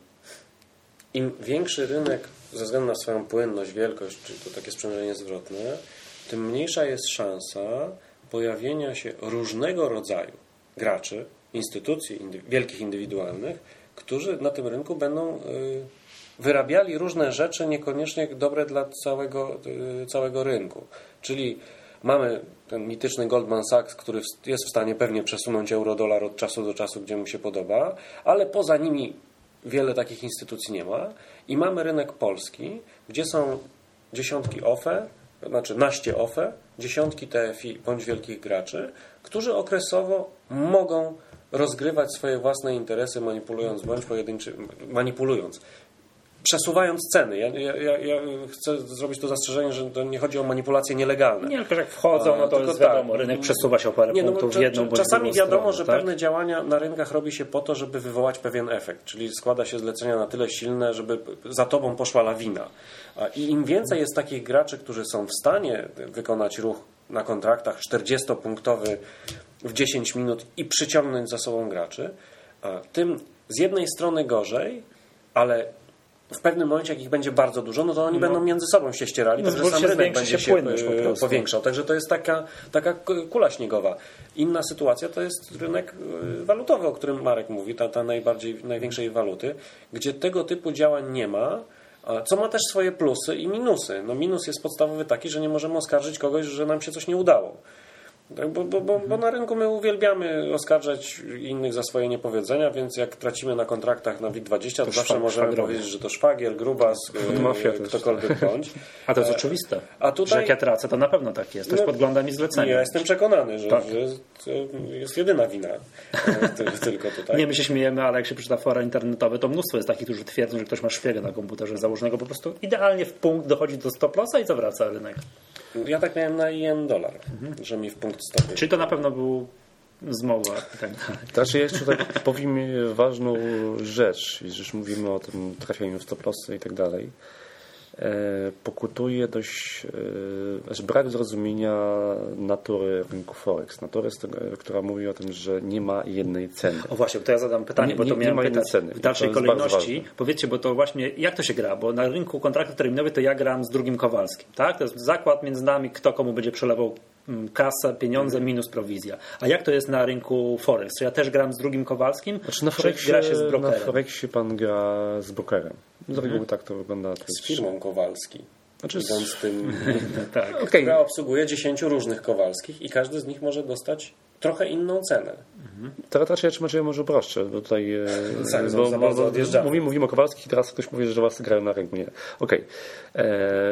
im większy rynek ze względu na swoją płynność, wielkość, czy to takie sprzężenie zwrotne, tym mniejsza jest szansa pojawienia się różnego rodzaju graczy, instytucji indy, wielkich indywidualnych, którzy na tym rynku będą y, wyrabiali różne rzeczy niekoniecznie dobre dla całego, y, całego rynku. Czyli mamy ten mityczny Goldman Sachs, który jest w stanie pewnie przesunąć euro-dolar od czasu do czasu, gdzie mu się podoba, ale poza nimi wiele takich instytucji nie ma. I mamy rynek polski, gdzie są dziesiątki O F E, znaczy naście O F E, dziesiątki T F I bądź wielkich graczy, którzy okresowo mogą rozgrywać swoje własne interesy, manipulując bądź pojedynczy, manipulując, przesuwając ceny. Ja, ja, ja chcę zrobić to zastrzeżenie, że to nie chodzi o manipulacje nielegalne. Nie, tylko jak wchodzą, no to Tylko jest wiadomo, tak. rynek przesuwa się o parę Nie, no, punktów w czy, jedną czy, bądź czasami drugą wiadomo, stronę, że tak? pewne działania na rynkach robi się po to, żeby wywołać pewien efekt, czyli składa się zlecenia na tyle silne, żeby za tobą poszła lawina. I im więcej jest takich graczy, którzy są w stanie wykonać ruch na kontraktach czterdziestopunktowy w dziesięć minut i przyciągnąć za sobą graczy, tym z jednej strony gorzej, ale w pewnym momencie, jak ich będzie bardzo dużo, no to oni no. będą między sobą się ścierali, no, także sam się rynek będzie się płynność po prostu. powiększał. Także to jest taka, taka kula śniegowa. Inna sytuacja to jest rynek walutowy, o którym Marek mówi, ta, ta najbardziej, największej waluty, gdzie tego typu działań nie ma, co ma też swoje plusy i minusy. No minus jest podstawowy taki, że nie możemy oskarżyć kogoś, że nam się coś nie udało. Bo, bo, bo, bo na rynku my uwielbiamy oskarżać innych za swoje niepowiedzenia, więc jak tracimy na kontraktach na W I T dwadzieścia, to, to zawsze szwag, możemy szwagrowie. powiedzieć, że to szwagier, grubas, mafia, ktokolwiek bądź. A to jest oczywiste. A tutaj, że jak ja tracę, to na pewno tak jest. Ktoś no, podgląda mi zlecenie. Ja jestem przekonany, że, tak. że to jest jedyna wina tylko tutaj. Nie, my się śmiejemy, ale jak się przeczyta fora internetowe, to mnóstwo jest takich, którzy twierdzą, że ktoś ma szpiega na komputerze założonego po prostu idealnie w punkt dochodzi do stop lossa i zawraca rynek. Ja tak miałem na jen dolar, mhm. że mi w punkt stopy. Czyli to na pewno był zmowa i tak dalej. Znaczy jeszcze tak powiem ważną rzecz, jeżeli już mówimy o tym trafianiu w stop lossy i tak dalej. E, pokutuje dość e, znaczy brak zrozumienia natury rynku Forex. Natury, tego, która mówi o tym, że nie ma jednej ceny. O właśnie, to ja zadam pytanie, nie, bo to nie, miałem nie ma pytać ceny. w dalszej kolejności. Powiedzcie, bo to właśnie jak to się gra? Bo na rynku kontraktów terminowych to ja gram z drugim Kowalskim. Tak? To jest zakład między nami, kto komu będzie przelewał kasę, pieniądze minus prowizja. A jak to jest na rynku Forex? Czy ja też gram z drugim Kowalskim? Znaczy na Forexie, gra się z brokerem? Na Forexie pan gra z brokerem. Z reguły mhm. tak to wygląda. To z firmą Kowalski. Znaczy z... z tym, tak. okay. która obsługuje dziesięciu różnych Kowalskich i każdy z nich może dostać trochę inną cenę. Mhm. Teraz raczej ja może uproszczę, bo tutaj Sami bo, za bardzo odjeżdżamy. Mówimy, mówimy o Kowalskich, teraz ktoś mówi, że was grają na rynku. Nie. Okej. Okay.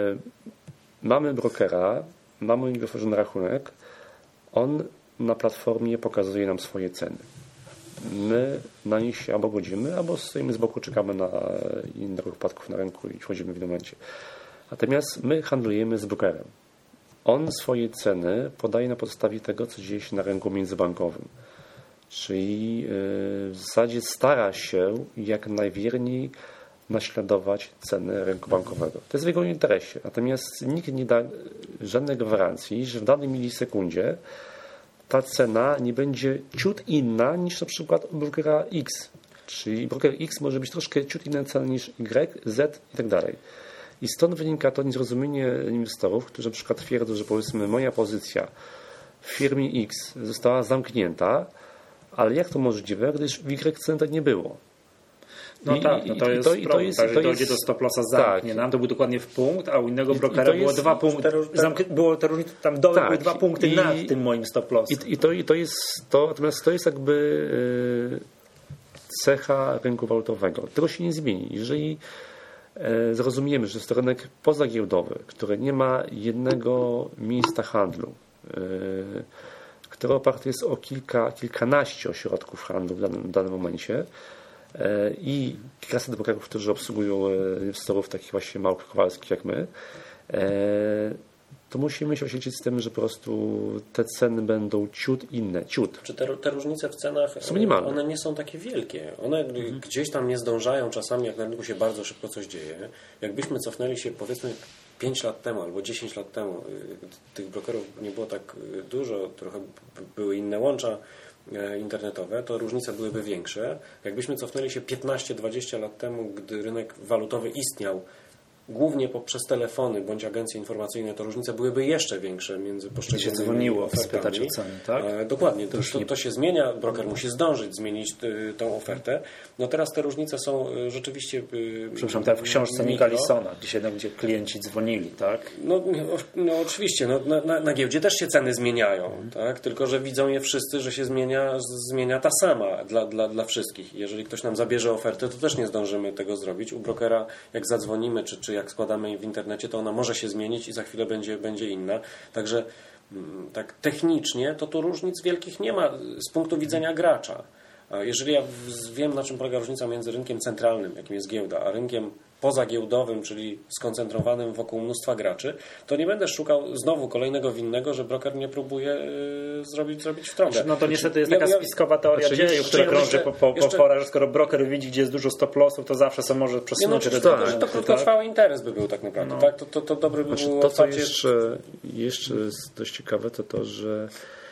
Mamy brokera, mamy u niego tworzony rachunek, on na platformie pokazuje nam swoje ceny. My na nich się albo godzimy, albo stoimy z boku, czekamy na inne wypadków na rynku i wchodzimy w tym momencie. Natomiast my handlujemy z brokerem. On swoje ceny podaje na podstawie tego, co dzieje się na rynku międzybankowym. Czyli w zasadzie stara się jak najwierniej naśladować ceny rynku bankowego. To jest w jego interesie. Natomiast nikt nie da żadnej gwarancji, że w danej milisekundzie ta cena nie będzie ciut inna niż na przykład u brokera X. Czyli broker X może być troszkę ciut inna cena niż Y, Z i tak dalej. I stąd wynika to niezrozumienie inwestorów, którzy na przykład twierdzą, że powiedzmy moja pozycja w firmie X została zamknięta, ale jak to możliwe, gdyż w Y ceny nie było. No I, tak, no to, i, jest to, problem, to jest tak, to dojdzie jest, do stop lossa zamknie tak. nam, to był dokładnie w punkt, a u innego brokera było dwa punkty, zamk- było te różnice, tam dole tak. były dwa punkty I, nad tym moim stop lossem. I, i, to, i to jest to, natomiast to jest jakby yy, cecha rynku walutowego. Tego się nie zmieni. Jeżeli yy, zrozumiemy, że jest to rynek pozagiełdowy, który nie ma jednego miejsca handlu, yy, który oparty jest o kilka, kilkanaście ośrodków handlu w danym, w danym momencie, i kilkaset brokerów, którzy obsługują inwestorów takich właśnie małych Kowalskich jak my, to musimy się oświecić z tym, że po prostu te ceny będą ciut inne. Ciut. Czy te, te różnice w cenach są minimalne. One nie są takie wielkie. One mhm. gdzieś tam nie zdążają czasami, jak na rynku się bardzo szybko coś dzieje. Jakbyśmy cofnęli się powiedzmy pięć lat temu albo dziesięć lat temu, tych brokerów nie było tak dużo, trochę były inne łącza internetowe, to różnice byłyby większe. Jakbyśmy cofnęli się piętnaście dwadzieścia lat temu, gdy rynek walutowy istniał głównie poprzez telefony bądź agencje informacyjne, to różnice byłyby jeszcze większe między poszczególnymi ofertami. Się dzwoniło spytać o ceny, tak? E, dokładnie. To, to, to się zmienia. Broker musi zdążyć zmienić y, tą ofertę. No teraz te różnice są y, rzeczywiście y, Przepraszam, tak w książce Nika Lissona, dzisiaj gdzie klienci dzwonili, tak? No, no oczywiście. No, na, na, na giełdzie też się ceny zmieniają, mhm. tak? Tylko że widzą je wszyscy, że się zmienia, zmienia ta sama dla, dla, dla wszystkich. Jeżeli ktoś nam zabierze ofertę, to też nie zdążymy tego zrobić. U brokera, jak zadzwonimy, czy, czy jak składamy w internecie, to ona może się zmienić i za chwilę będzie, będzie inna. Także tak technicznie to tu różnic wielkich nie ma z punktu widzenia gracza. Jeżeli ja wiem, na czym polega różnica między rynkiem centralnym, jakim jest giełda, a rynkiem pozagiełdowym, czyli skoncentrowanym wokół mnóstwa graczy, to nie będę szukał znowu kolejnego winnego, że broker mnie próbuje yy, zrobić, zrobić wtrągę. No to niestety jest taka ja, spiskowa teoria ja, dziejów, która krąży po, po, po forach, że skoro broker widzi, gdzie jest dużo stop lossów, to zawsze sobie może przesunąć. Nie, no, to, to, to krótkotrwały tak? interes by był tak naprawdę. No. Tak? To, to, to dobry by znaczy, był to, co jeszcze, jeszcze jest dość ciekawe, to to, że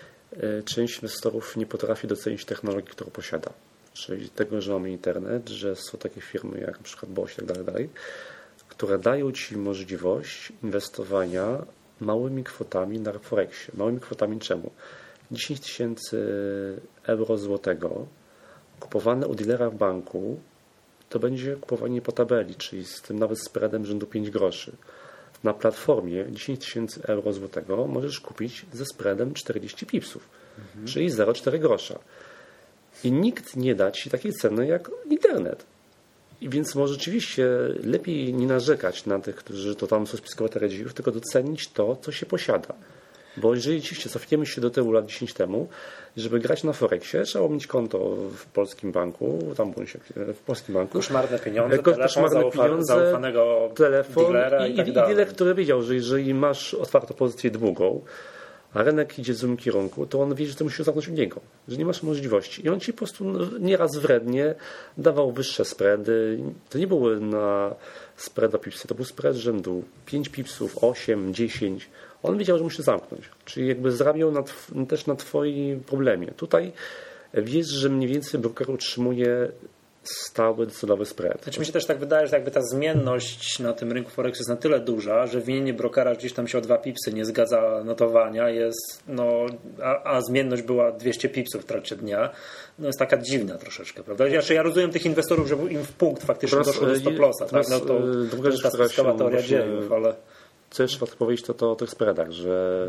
część inwestorów nie potrafi docenić technologii, którą posiada. Czyli tego, że mamy internet, że są takie firmy jak na przykład Boś i tak dalej, dalej, które dają Ci możliwość inwestowania małymi kwotami na Forexie. Małymi kwotami czemu? dziesięć tysięcy euro złotego kupowane u dealera w banku to będzie kupowanie po tabeli, czyli z tym nawet spreadem rzędu pięć groszy. W na platformie dziesięć tysięcy euro złotego możesz kupić ze spreadem czterdzieści pipsów, mhm. czyli zero przecinek cztery grosza. I nikt nie da ci takiej ceny jak internet. I więc może rzeczywiście lepiej nie narzekać na tych, którzy to tam są spiskowe teredziów, tylko docenić to, co się posiada. Bo jeżeli oczywiście cofniemy się do tyłu lat dziesięć temu, żeby grać na Forexie, trzeba mieć konto w polskim banku, tam bądź w polskim banku. Koszmarne pieniądze, Ko- telefon, koszmarne zaufa, pieniądze, zaufanego telefon dealera i, i, tak i dalej. dealer, który wiedział, że jeżeli masz otwartą pozycję długą, a rynek idzie w złym kierunku, to on wie, że to musi zamknąć u niego, że nie masz możliwości. I on ci po prostu nieraz wrednie dawał wyższe spready. To nie były na spread dwa pipsy, to był spread rzędu pięć pipsów, osiem, dziesięć. On wiedział, że musi zamknąć. Czyli jakby zarabiał na tw- też na twoim problemie. Tutaj wiesz, że mniej więcej broker utrzymuje stały, docelowy spread. Znaczy mi się też tak wydaje, że jakby ta zmienność na tym rynku Forex jest na tyle duża, że winienie brokera gdzieś tam się o dwa pipsy nie zgadza notowania jest, no, a, a zmienność była dwieście pipsów w trakcie dnia, no jest taka dziwna troszeczkę, prawda? Znaczy ja rozumiem tych inwestorów, że im w punkt faktycznie Teraz, doszło do stop lossa, tak? No to, druga to jest rzecz, ta która spiskowa się teoria właśnie- dziejów, ale... Co jeszcze warto powiedzieć, to, to o tych spreadach, że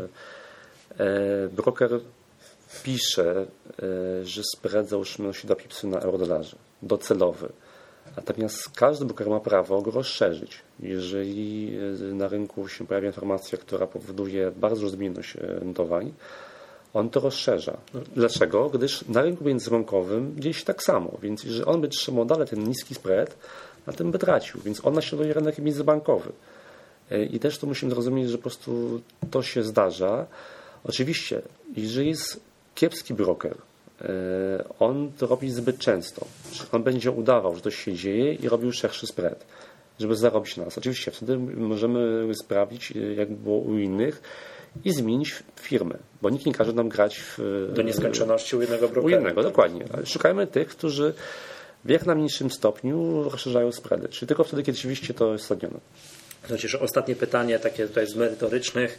e, broker pisze, e, że spread załóżmy nosi do pipsy na euro-dolarze, docelowy. Natomiast każdy broker ma prawo go rozszerzyć. Jeżeli na rynku się pojawia informacja, która powoduje bardzo dużą zmienność notowań, on to rozszerza. Dlaczego? Gdyż na rynku międzybankowym dzieje się tak samo. Więc jeżeli on by trzymał dalej ten niski spread, na tym by tracił. Więc on naśladuje rynek międzybankowy. I też tu musimy zrozumieć, że po prostu to się zdarza. Oczywiście, jeżeli jest kiepski broker, on to robi zbyt często. On będzie udawał, że to się dzieje i robił szerszy spread, żeby zarobić na nas. Oczywiście wtedy możemy sprawdzić, jak było u innych i zmienić firmę, bo nikt nie każe nam grać w, do nieskończoności u jednego u brokera. innego, dokładnie. Ale szukajmy tych, którzy w jak najmniejszym stopniu rozszerzają spready, czyli tylko wtedy, kiedy rzeczywiście to jest stadione. Znaczy, ostatnie pytanie, takie tutaj z merytorycznych.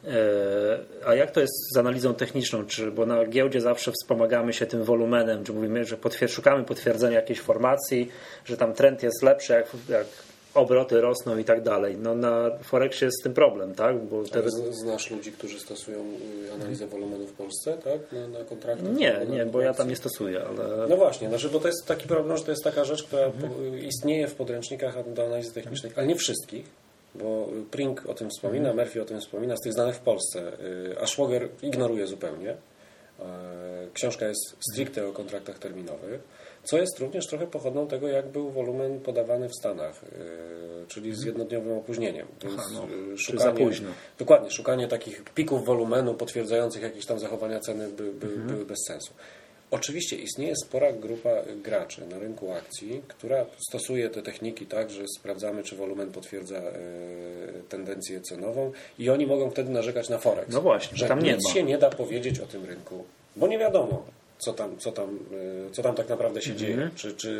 A jak to jest z analizą techniczną? Czy, bo na giełdzie zawsze wspomagamy się tym wolumenem, czy mówimy, że potwier- szukamy potwierdzenia jakiejś formacji, że tam trend jest lepszy, jak, jak obroty rosną i tak dalej. No na Forexie jest z tym problem, tak? Bo te... Znasz ludzi, którzy stosują analizę wolumenu w Polsce, tak? Na, na kontraktach? Nie, nie, bo ja tam nie stosuję, ale... No właśnie, znaczy, bo to jest taki problem, że to jest taka rzecz, która mhm. istnieje w podręcznikach do analizy technicznej, ale nie wszystkich. Bo Pring o tym wspomina, Murphy o tym wspomina, z tych znanych w Polsce, a Schwager ignoruje zupełnie. Książka jest stricte o kontraktach terminowych, co jest również trochę pochodną tego, jak był wolumen podawany w Stanach, czyli z jednodniowym opóźnieniem. Więc Aha, no, szukanie, za późno. Dokładnie, szukanie takich pików wolumenu potwierdzających jakieś tam zachowania ceny by, by, mhm. były bez sensu. Oczywiście istnieje spora grupa graczy na rynku akcji, która stosuje te techniki tak, że sprawdzamy, czy wolumen potwierdza e, tendencję cenową i oni mogą wtedy narzekać na Forex. No właśnie, że tam nie nic ma. się nie da powiedzieć o tym rynku, bo nie wiadomo, co tam, co tam, e, co tam tak naprawdę się Mhm. dzieje. Czy, czy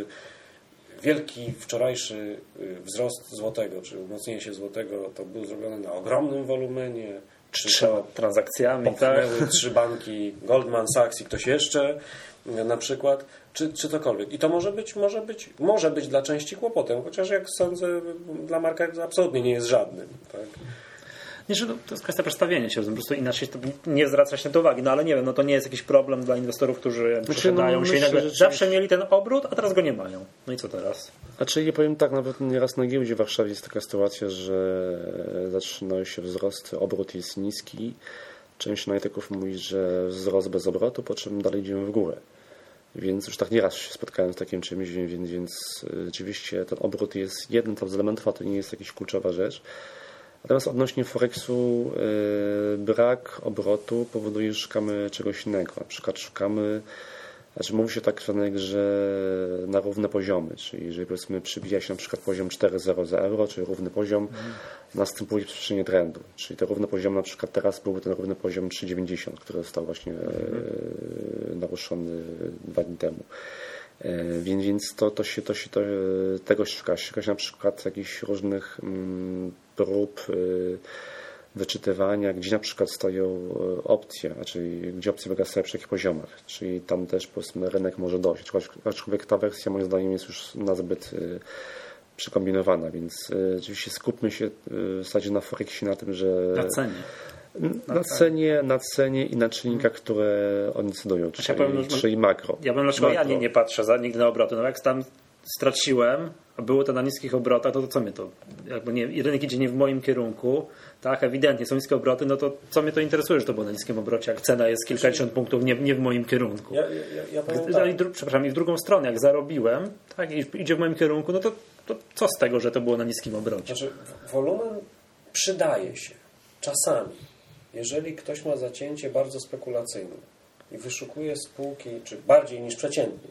wielki wczorajszy wzrost złotego, czy umocnienie się złotego to był zrobione na ogromnym wolumenie, czy Trzema transakcjami, tak? popchnęły trzy banki, Goldman Sachs i ktoś jeszcze na przykład, czy, czy cokolwiek. I to może być, może być, może być dla części kłopotem, chociaż jak sądzę, dla marketu absolutnie nie jest żadnym. Tak? Nie, że to jest kwestia przestawienia się, po prostu inaczej to nie zwraca się na to uwagi, no ale nie wiem, no to nie jest jakiś problem dla inwestorów, którzy przesiadają no, się i myślę, nagle że zawsze mieli ten obrót, a teraz go nie mają. No i co teraz? Znaczy ja powiem tak, nawet nieraz na giełdzie w Warszawie jest taka sytuacja, że zaczynają się wzrosty, obrót jest niski. Część analityków mówi, że wzrost bez obrotu, po czym dalej idziemy w górę. Więc już tak nieraz się spotkałem z takim czymś, więc, więc rzeczywiście ten obrót jest jednym z elementów, a to nie jest jakaś kluczowa rzecz. Natomiast odnośnie Forexu yy, brak obrotu powoduje, że szukamy czegoś innego. Na przykład szukamy, znaczy mówi się tak zwanego, że na równe poziomy, czyli jeżeli powiedzmy przybija się na przykład poziom cztery zero za euro, czyli równy poziom, mm. następuje przyspieszenie trendu. Czyli te równe poziomy na przykład teraz byłby ten równy poziom trzy dziewięćdziesiąt, który został właśnie mm. yy, naruszony dwa dni temu. Więc, więc to, to się, to się to, tego szuka. Szuka się na przykład jakichś różnych mm, prób y, wyczytywania, gdzie na przykład stoją opcje, czyli gdzie opcje wygasają przy jakich poziomach. Czyli tam też powiedzmy rynek może dojść. Aczkolwiek ta wersja moim zdaniem jest już nazbyt y, przekombinowana, więc y, oczywiście skupmy się y, w zasadzie na Forexie na tym, że Na cenie. Na, na cenie, na cenie i na czynnikach, które oni decydują, czyli, ja powiem, czyli makro. Ja bym dlaczego ja nie, nie patrzę za nigdy na obroty. No jak tam straciłem, a było to na niskich obrotach, no to co mnie to? Jakby nie, rynek idzie nie w moim kierunku, tak, ewidentnie są niskie obroty, no to co mnie to interesuje, że to było na niskim obrocie, jak cena jest kilkadziesiąt punktów nie, nie w moim kierunku. Ja, ja, ja powiem tak. tak. I dru, przepraszam, i w drugą stronę, jak zarobiłem, tak, i idzie w moim kierunku, no to, to co z tego, że to było na niskim obrocie? Znaczy, wolumen przydaje się czasami. Jeżeli ktoś ma zacięcie bardzo spekulacyjne i wyszukuje spółki, czy bardziej niż przeciętnie,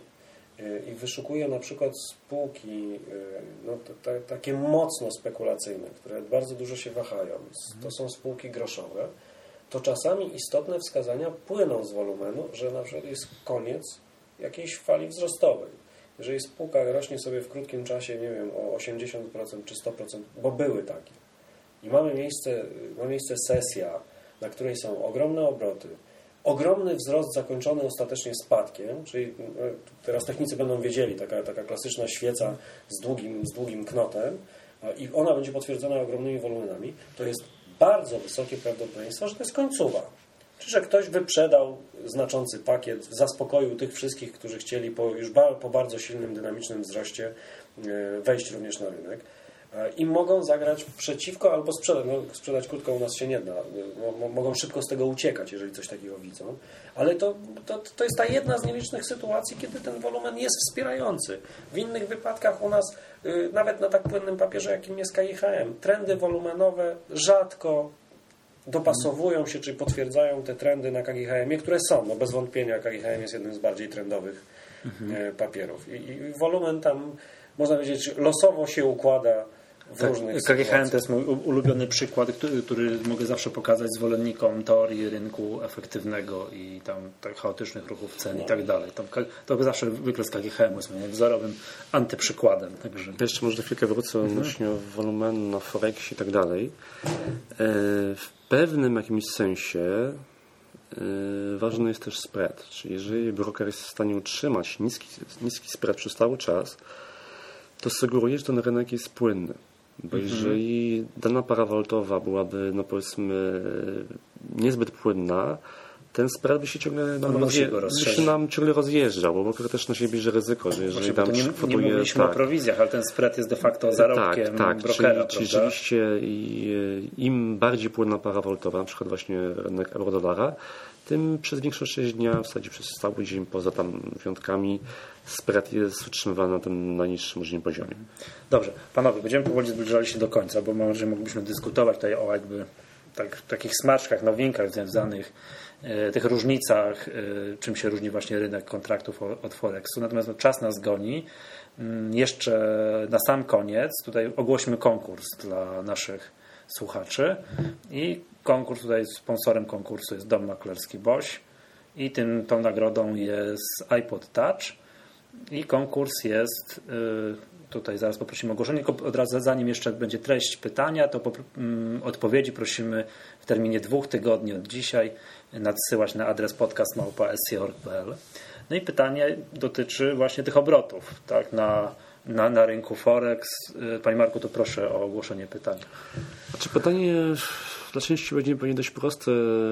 i wyszukuje na przykład spółki no, te, takie mocno spekulacyjne, które bardzo dużo się wahają, to są spółki groszowe, to czasami istotne wskazania płyną z wolumenu, że na przykład jest koniec jakiejś fali wzrostowej. Jeżeli spółka rośnie sobie w krótkim czasie, nie wiem, o osiemdziesiąt procent czy sto procent, bo były takie, i mamy miejsce, ma miejsce sesja, na której są ogromne obroty, ogromny wzrost zakończony ostatecznie spadkiem, czyli teraz technicy będą wiedzieli, taka, taka klasyczna świeca z długim, z długim knotem i ona będzie potwierdzona ogromnymi wolumenami, to jest bardzo wysokie prawdopodobieństwo, że to jest końcowa. Czyli, że ktoś wyprzedał znaczący pakiet, zaspokoił tych wszystkich, którzy chcieli po, już ba, po bardzo silnym, dynamicznym wzroście wejść również na rynek. I mogą zagrać przeciwko albo sprzedać. No, sprzedać krótko u nas się nie da. Mogą szybko z tego uciekać, jeżeli coś takiego widzą. Ale to, to, to jest ta jedna z nielicznych sytuacji, kiedy ten wolumen jest wspierający. W innych wypadkach u nas, yy, nawet na tak płynnym papierze, jakim jest K I H M, trendy wolumenowe rzadko dopasowują się, czy potwierdzają te trendy na K G H M-ie, które są. No bez wątpienia K G H M jest jednym z bardziej trendowych mhm. yy, papierów. I, I wolumen tam, można powiedzieć, losowo się układa w tak, różnych K G H M to jest mój ulubiony przykład, który, który mogę zawsze pokazać zwolennikom teorii rynku efektywnego i tam tak chaotycznych ruchów cen no. i tak dalej. To, to zawsze wykres K G H M jest moim wzorowym antyprzykładem. Także. Jeszcze może chwilkę wrócę mhm. odnośnie wolumenu na Forexie i tak dalej. W pewnym jakimś sensie ważny jest też spread. Czyli jeżeli broker jest w stanie utrzymać niski, niski spread przez cały czas, to sugeruje, że ten rynek jest płynny. Bo mhm. jeżeli dana para walutowa byłaby, no powiedzmy, niezbyt płynna, ten spread by się ciągle nam, rozje- by się nam ciągle rozjeżdżał, bo broker też na siebie bierze ryzyko, że jeżeli tam nie, kwotuje... Nie mówiliśmy tak, o prowizjach, ale ten spread jest de facto zarobkiem tak, tak, brokera. Czyli, czyli rzeczywiście im bardziej płynna para walutowa, na przykład właśnie rynek euro-dolara, tym przez większą część dnia, w zasadzie przez cały dzień, poza tam wyjątkami, spread jest utrzymywany na tym najniższym możliwym poziomie. Dobrze, panowie, będziemy powoli zbliżali się do końca, bo może moglibyśmy dyskutować tutaj o jakby tak, takich smaczkach, nowinkach związanych, e, tych różnicach, e, czym się różni właśnie rynek kontraktów od Forexu. Natomiast no, czas nas goni. Jeszcze na sam koniec tutaj ogłośmy konkurs dla naszych słuchaczy i konkurs, tutaj sponsorem konkursu jest Dom Maklerski Boś i tym, tą nagrodą jest iPod Touch i konkurs jest, tutaj zaraz poprosimy o ogłoszenie, tylko od razu zanim jeszcze będzie treść pytania, to odpowiedzi prosimy w terminie dwóch tygodni od dzisiaj nadsyłać na adres podcast małpa s c kropka org kropka p l. No i pytanie dotyczy właśnie tych obrotów, tak, na, na, na rynku Forex. Panie Marku, to proszę o ogłoszenie pytania. Znaczy pytanie dla części będzie, będzie dość proste.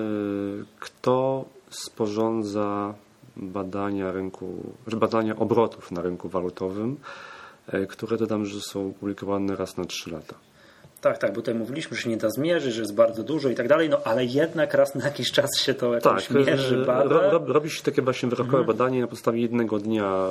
Kto sporządza badania rynku, badania obrotów na rynku walutowym, które dodam, że są publikowane raz na trzy lata? Tak, tak, bo tutaj mówiliśmy, że się nie da zmierzyć, że jest bardzo dużo i tak dalej, no ale jednak raz na jakiś czas się to jakoś tak, mierzy, bada. Ro, robi się takie właśnie wyrokowe mhm. badanie na podstawie jednego dnia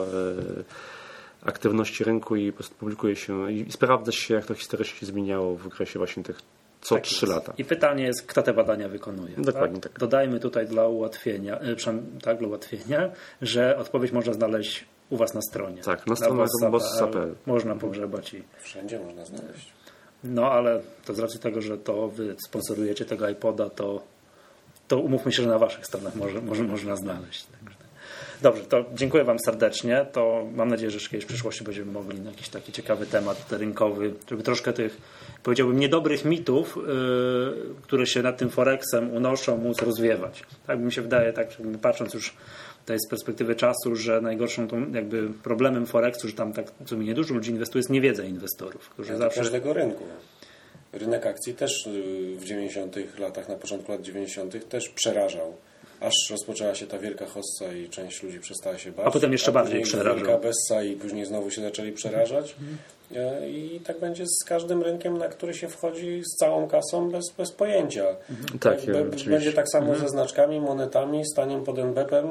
e, aktywności rynku i po prostu publikuje się i, i sprawdza się, jak to historycznie się zmieniało w okresie właśnie tych co tak trzy lata. I pytanie jest, kto te badania wykonuje. Dokładnie tak. tak. Dodajmy tutaj dla ułatwienia, tak, dla ułatwienia, że odpowiedź można znaleźć u Was na stronie. Tak, na stronę bossa kropka p l. Można pogrzebać i... Wszędzie można znaleźć. No, ale to z racji tego, że to Wy sponsorujecie tego iPoda, to, to umówmy się, że na Waszych stronach może, może można znaleźć. Dobrze, to dziękuję Wam serdecznie. To mam nadzieję, że kiedyś w przyszłości będziemy mogli na jakiś taki ciekawy temat rynkowy, żeby troszkę tych, powiedziałbym, niedobrych mitów, yy, które się nad tym Forexem unoszą, móc rozwiewać. Tak mi się wydaje, tak patrząc już tutaj z perspektywy czasu, że najgorszą tą jakby problemem Forexu, że tam tak w sumie niedużo ludzi inwestuje, jest niewiedza inwestorów, którzy Ja zawsze... każdego rynku. Rynek akcji też w dziewięćdziesiątych latach, na początku lat dziewięćdziesiątych też przerażał. Aż rozpoczęła się ta wielka hossa i część ludzi przestała się bać. A potem jeszcze bardziej później przerażał. Wielka bessa i później znowu się zaczęli przerażać. I tak będzie z każdym rynkiem, na który się wchodzi z całą kasą bez, bez pojęcia. Tak, Be- ja, Będzie oczywiście. tak samo ze znaczkami, monetami, staniem pod en be pe em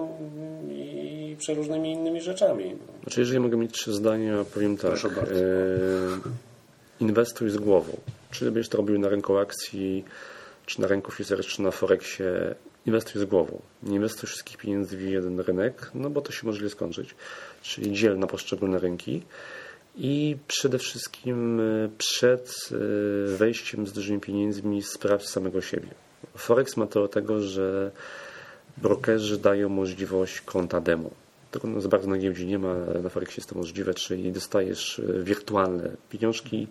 i przeróżnymi innymi rzeczami. Znaczy, jeżeli mogę mieć trzy zdania, powiem tak. Proszę bardzo. E, inwestuj z głową. Czy będziesz to robił na rynku akcji, czy na rynku fizycznym, czy na Forexie, inwestuj z głową. Nie inwestuj wszystkich pieniędzy w jeden rynek, no bo to się może źle skończyć. Czyli dziel na poszczególne rynki. I przede wszystkim e, przed e, wejściem z dużymi pieniędzmi sprawdź samego siebie. Forex ma to do tego, że brokerzy dają możliwość konta demo. Tego za bardzo na giełdzie nie ma, na Forexie jest to możliwe, czyli dostajesz e, wirtualne pieniążki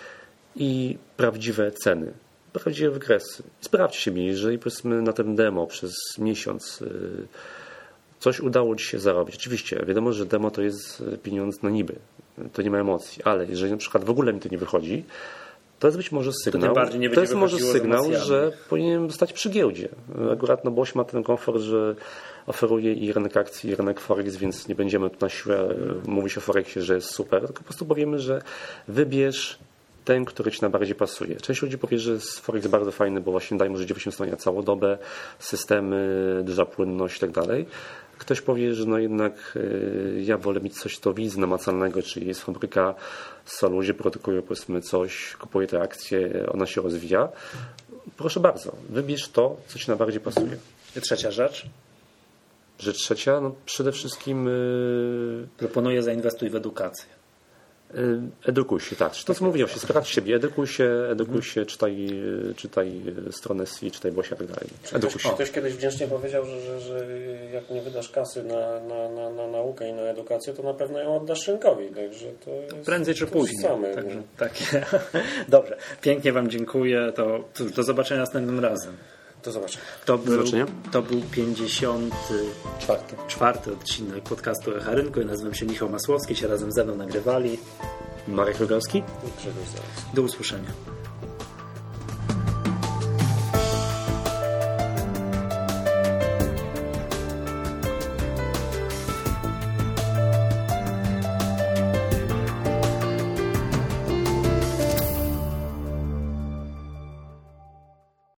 i prawdziwe ceny, prawdziwe wykresy. Sprawdź siebie, jeżeli powiedzmy na tym demo przez miesiąc e, coś udało Ci się zarobić. Oczywiście, wiadomo, że demo to jest pieniądz na niby. To nie ma emocji, ale jeżeli na przykład w ogóle mi to nie wychodzi, to jest być może sygnał, bardziej nie to będzie jest może wychodziło z sygnał, emocjami. że powinienem zostać przy giełdzie. Akurat no Boś ma ten komfort, że oferuje i rynek akcji, i rynek Forex, więc nie będziemy tu na siłę mówić o Forexie, że jest super, tylko po prostu powiemy, że wybierz ten, który Ci najbardziej pasuje. Część ludzi powie, że Forex bardzo fajny, bo właśnie daje możliwość inwestowania na całą dobę, systemy, duża płynność i tak dalej. Ktoś powie, że no jednak y, ja wolę mieć coś, to widzę namacalnego, czyli jest fabryka z ludzie produkują powiedzmy coś, kupuję te akcje, ona się rozwija. Proszę bardzo, wybierz to, co Ci najbardziej pasuje. I trzecia rzecz. Rzecz trzecia, no przede wszystkim y, Proponuję zainwestuj w edukację. y, edukuj się, tak. To co mówiłem, się sprawdź siebie, edukuj się, edukuj się, czytaj, y, czytaj stronę S I, czytaj Bosia i tak dalej. Edukuj się. Ktoś kiedyś wdzięcznie powiedział, że, że, że jak nie wydasz kasy na, na, na, na naukę i na edukację, to na pewno ją oddasz rynkowi. Także to jest Prędzej czy to później. same, Także, no. takie. Dobrze. Pięknie Wam dziękuję. To cóż, do zobaczenia następnym razem. Do zobaczenia. To był, zobaczenia. to był pięćdziesiąty Czwarty. czwarty odcinek podcastu Echa Rynku. Ja nazywam się Michał Masłowski. Się razem ze mną nagrywali. Marek Rogalski. Grzegorz Zając. Do usłyszenia.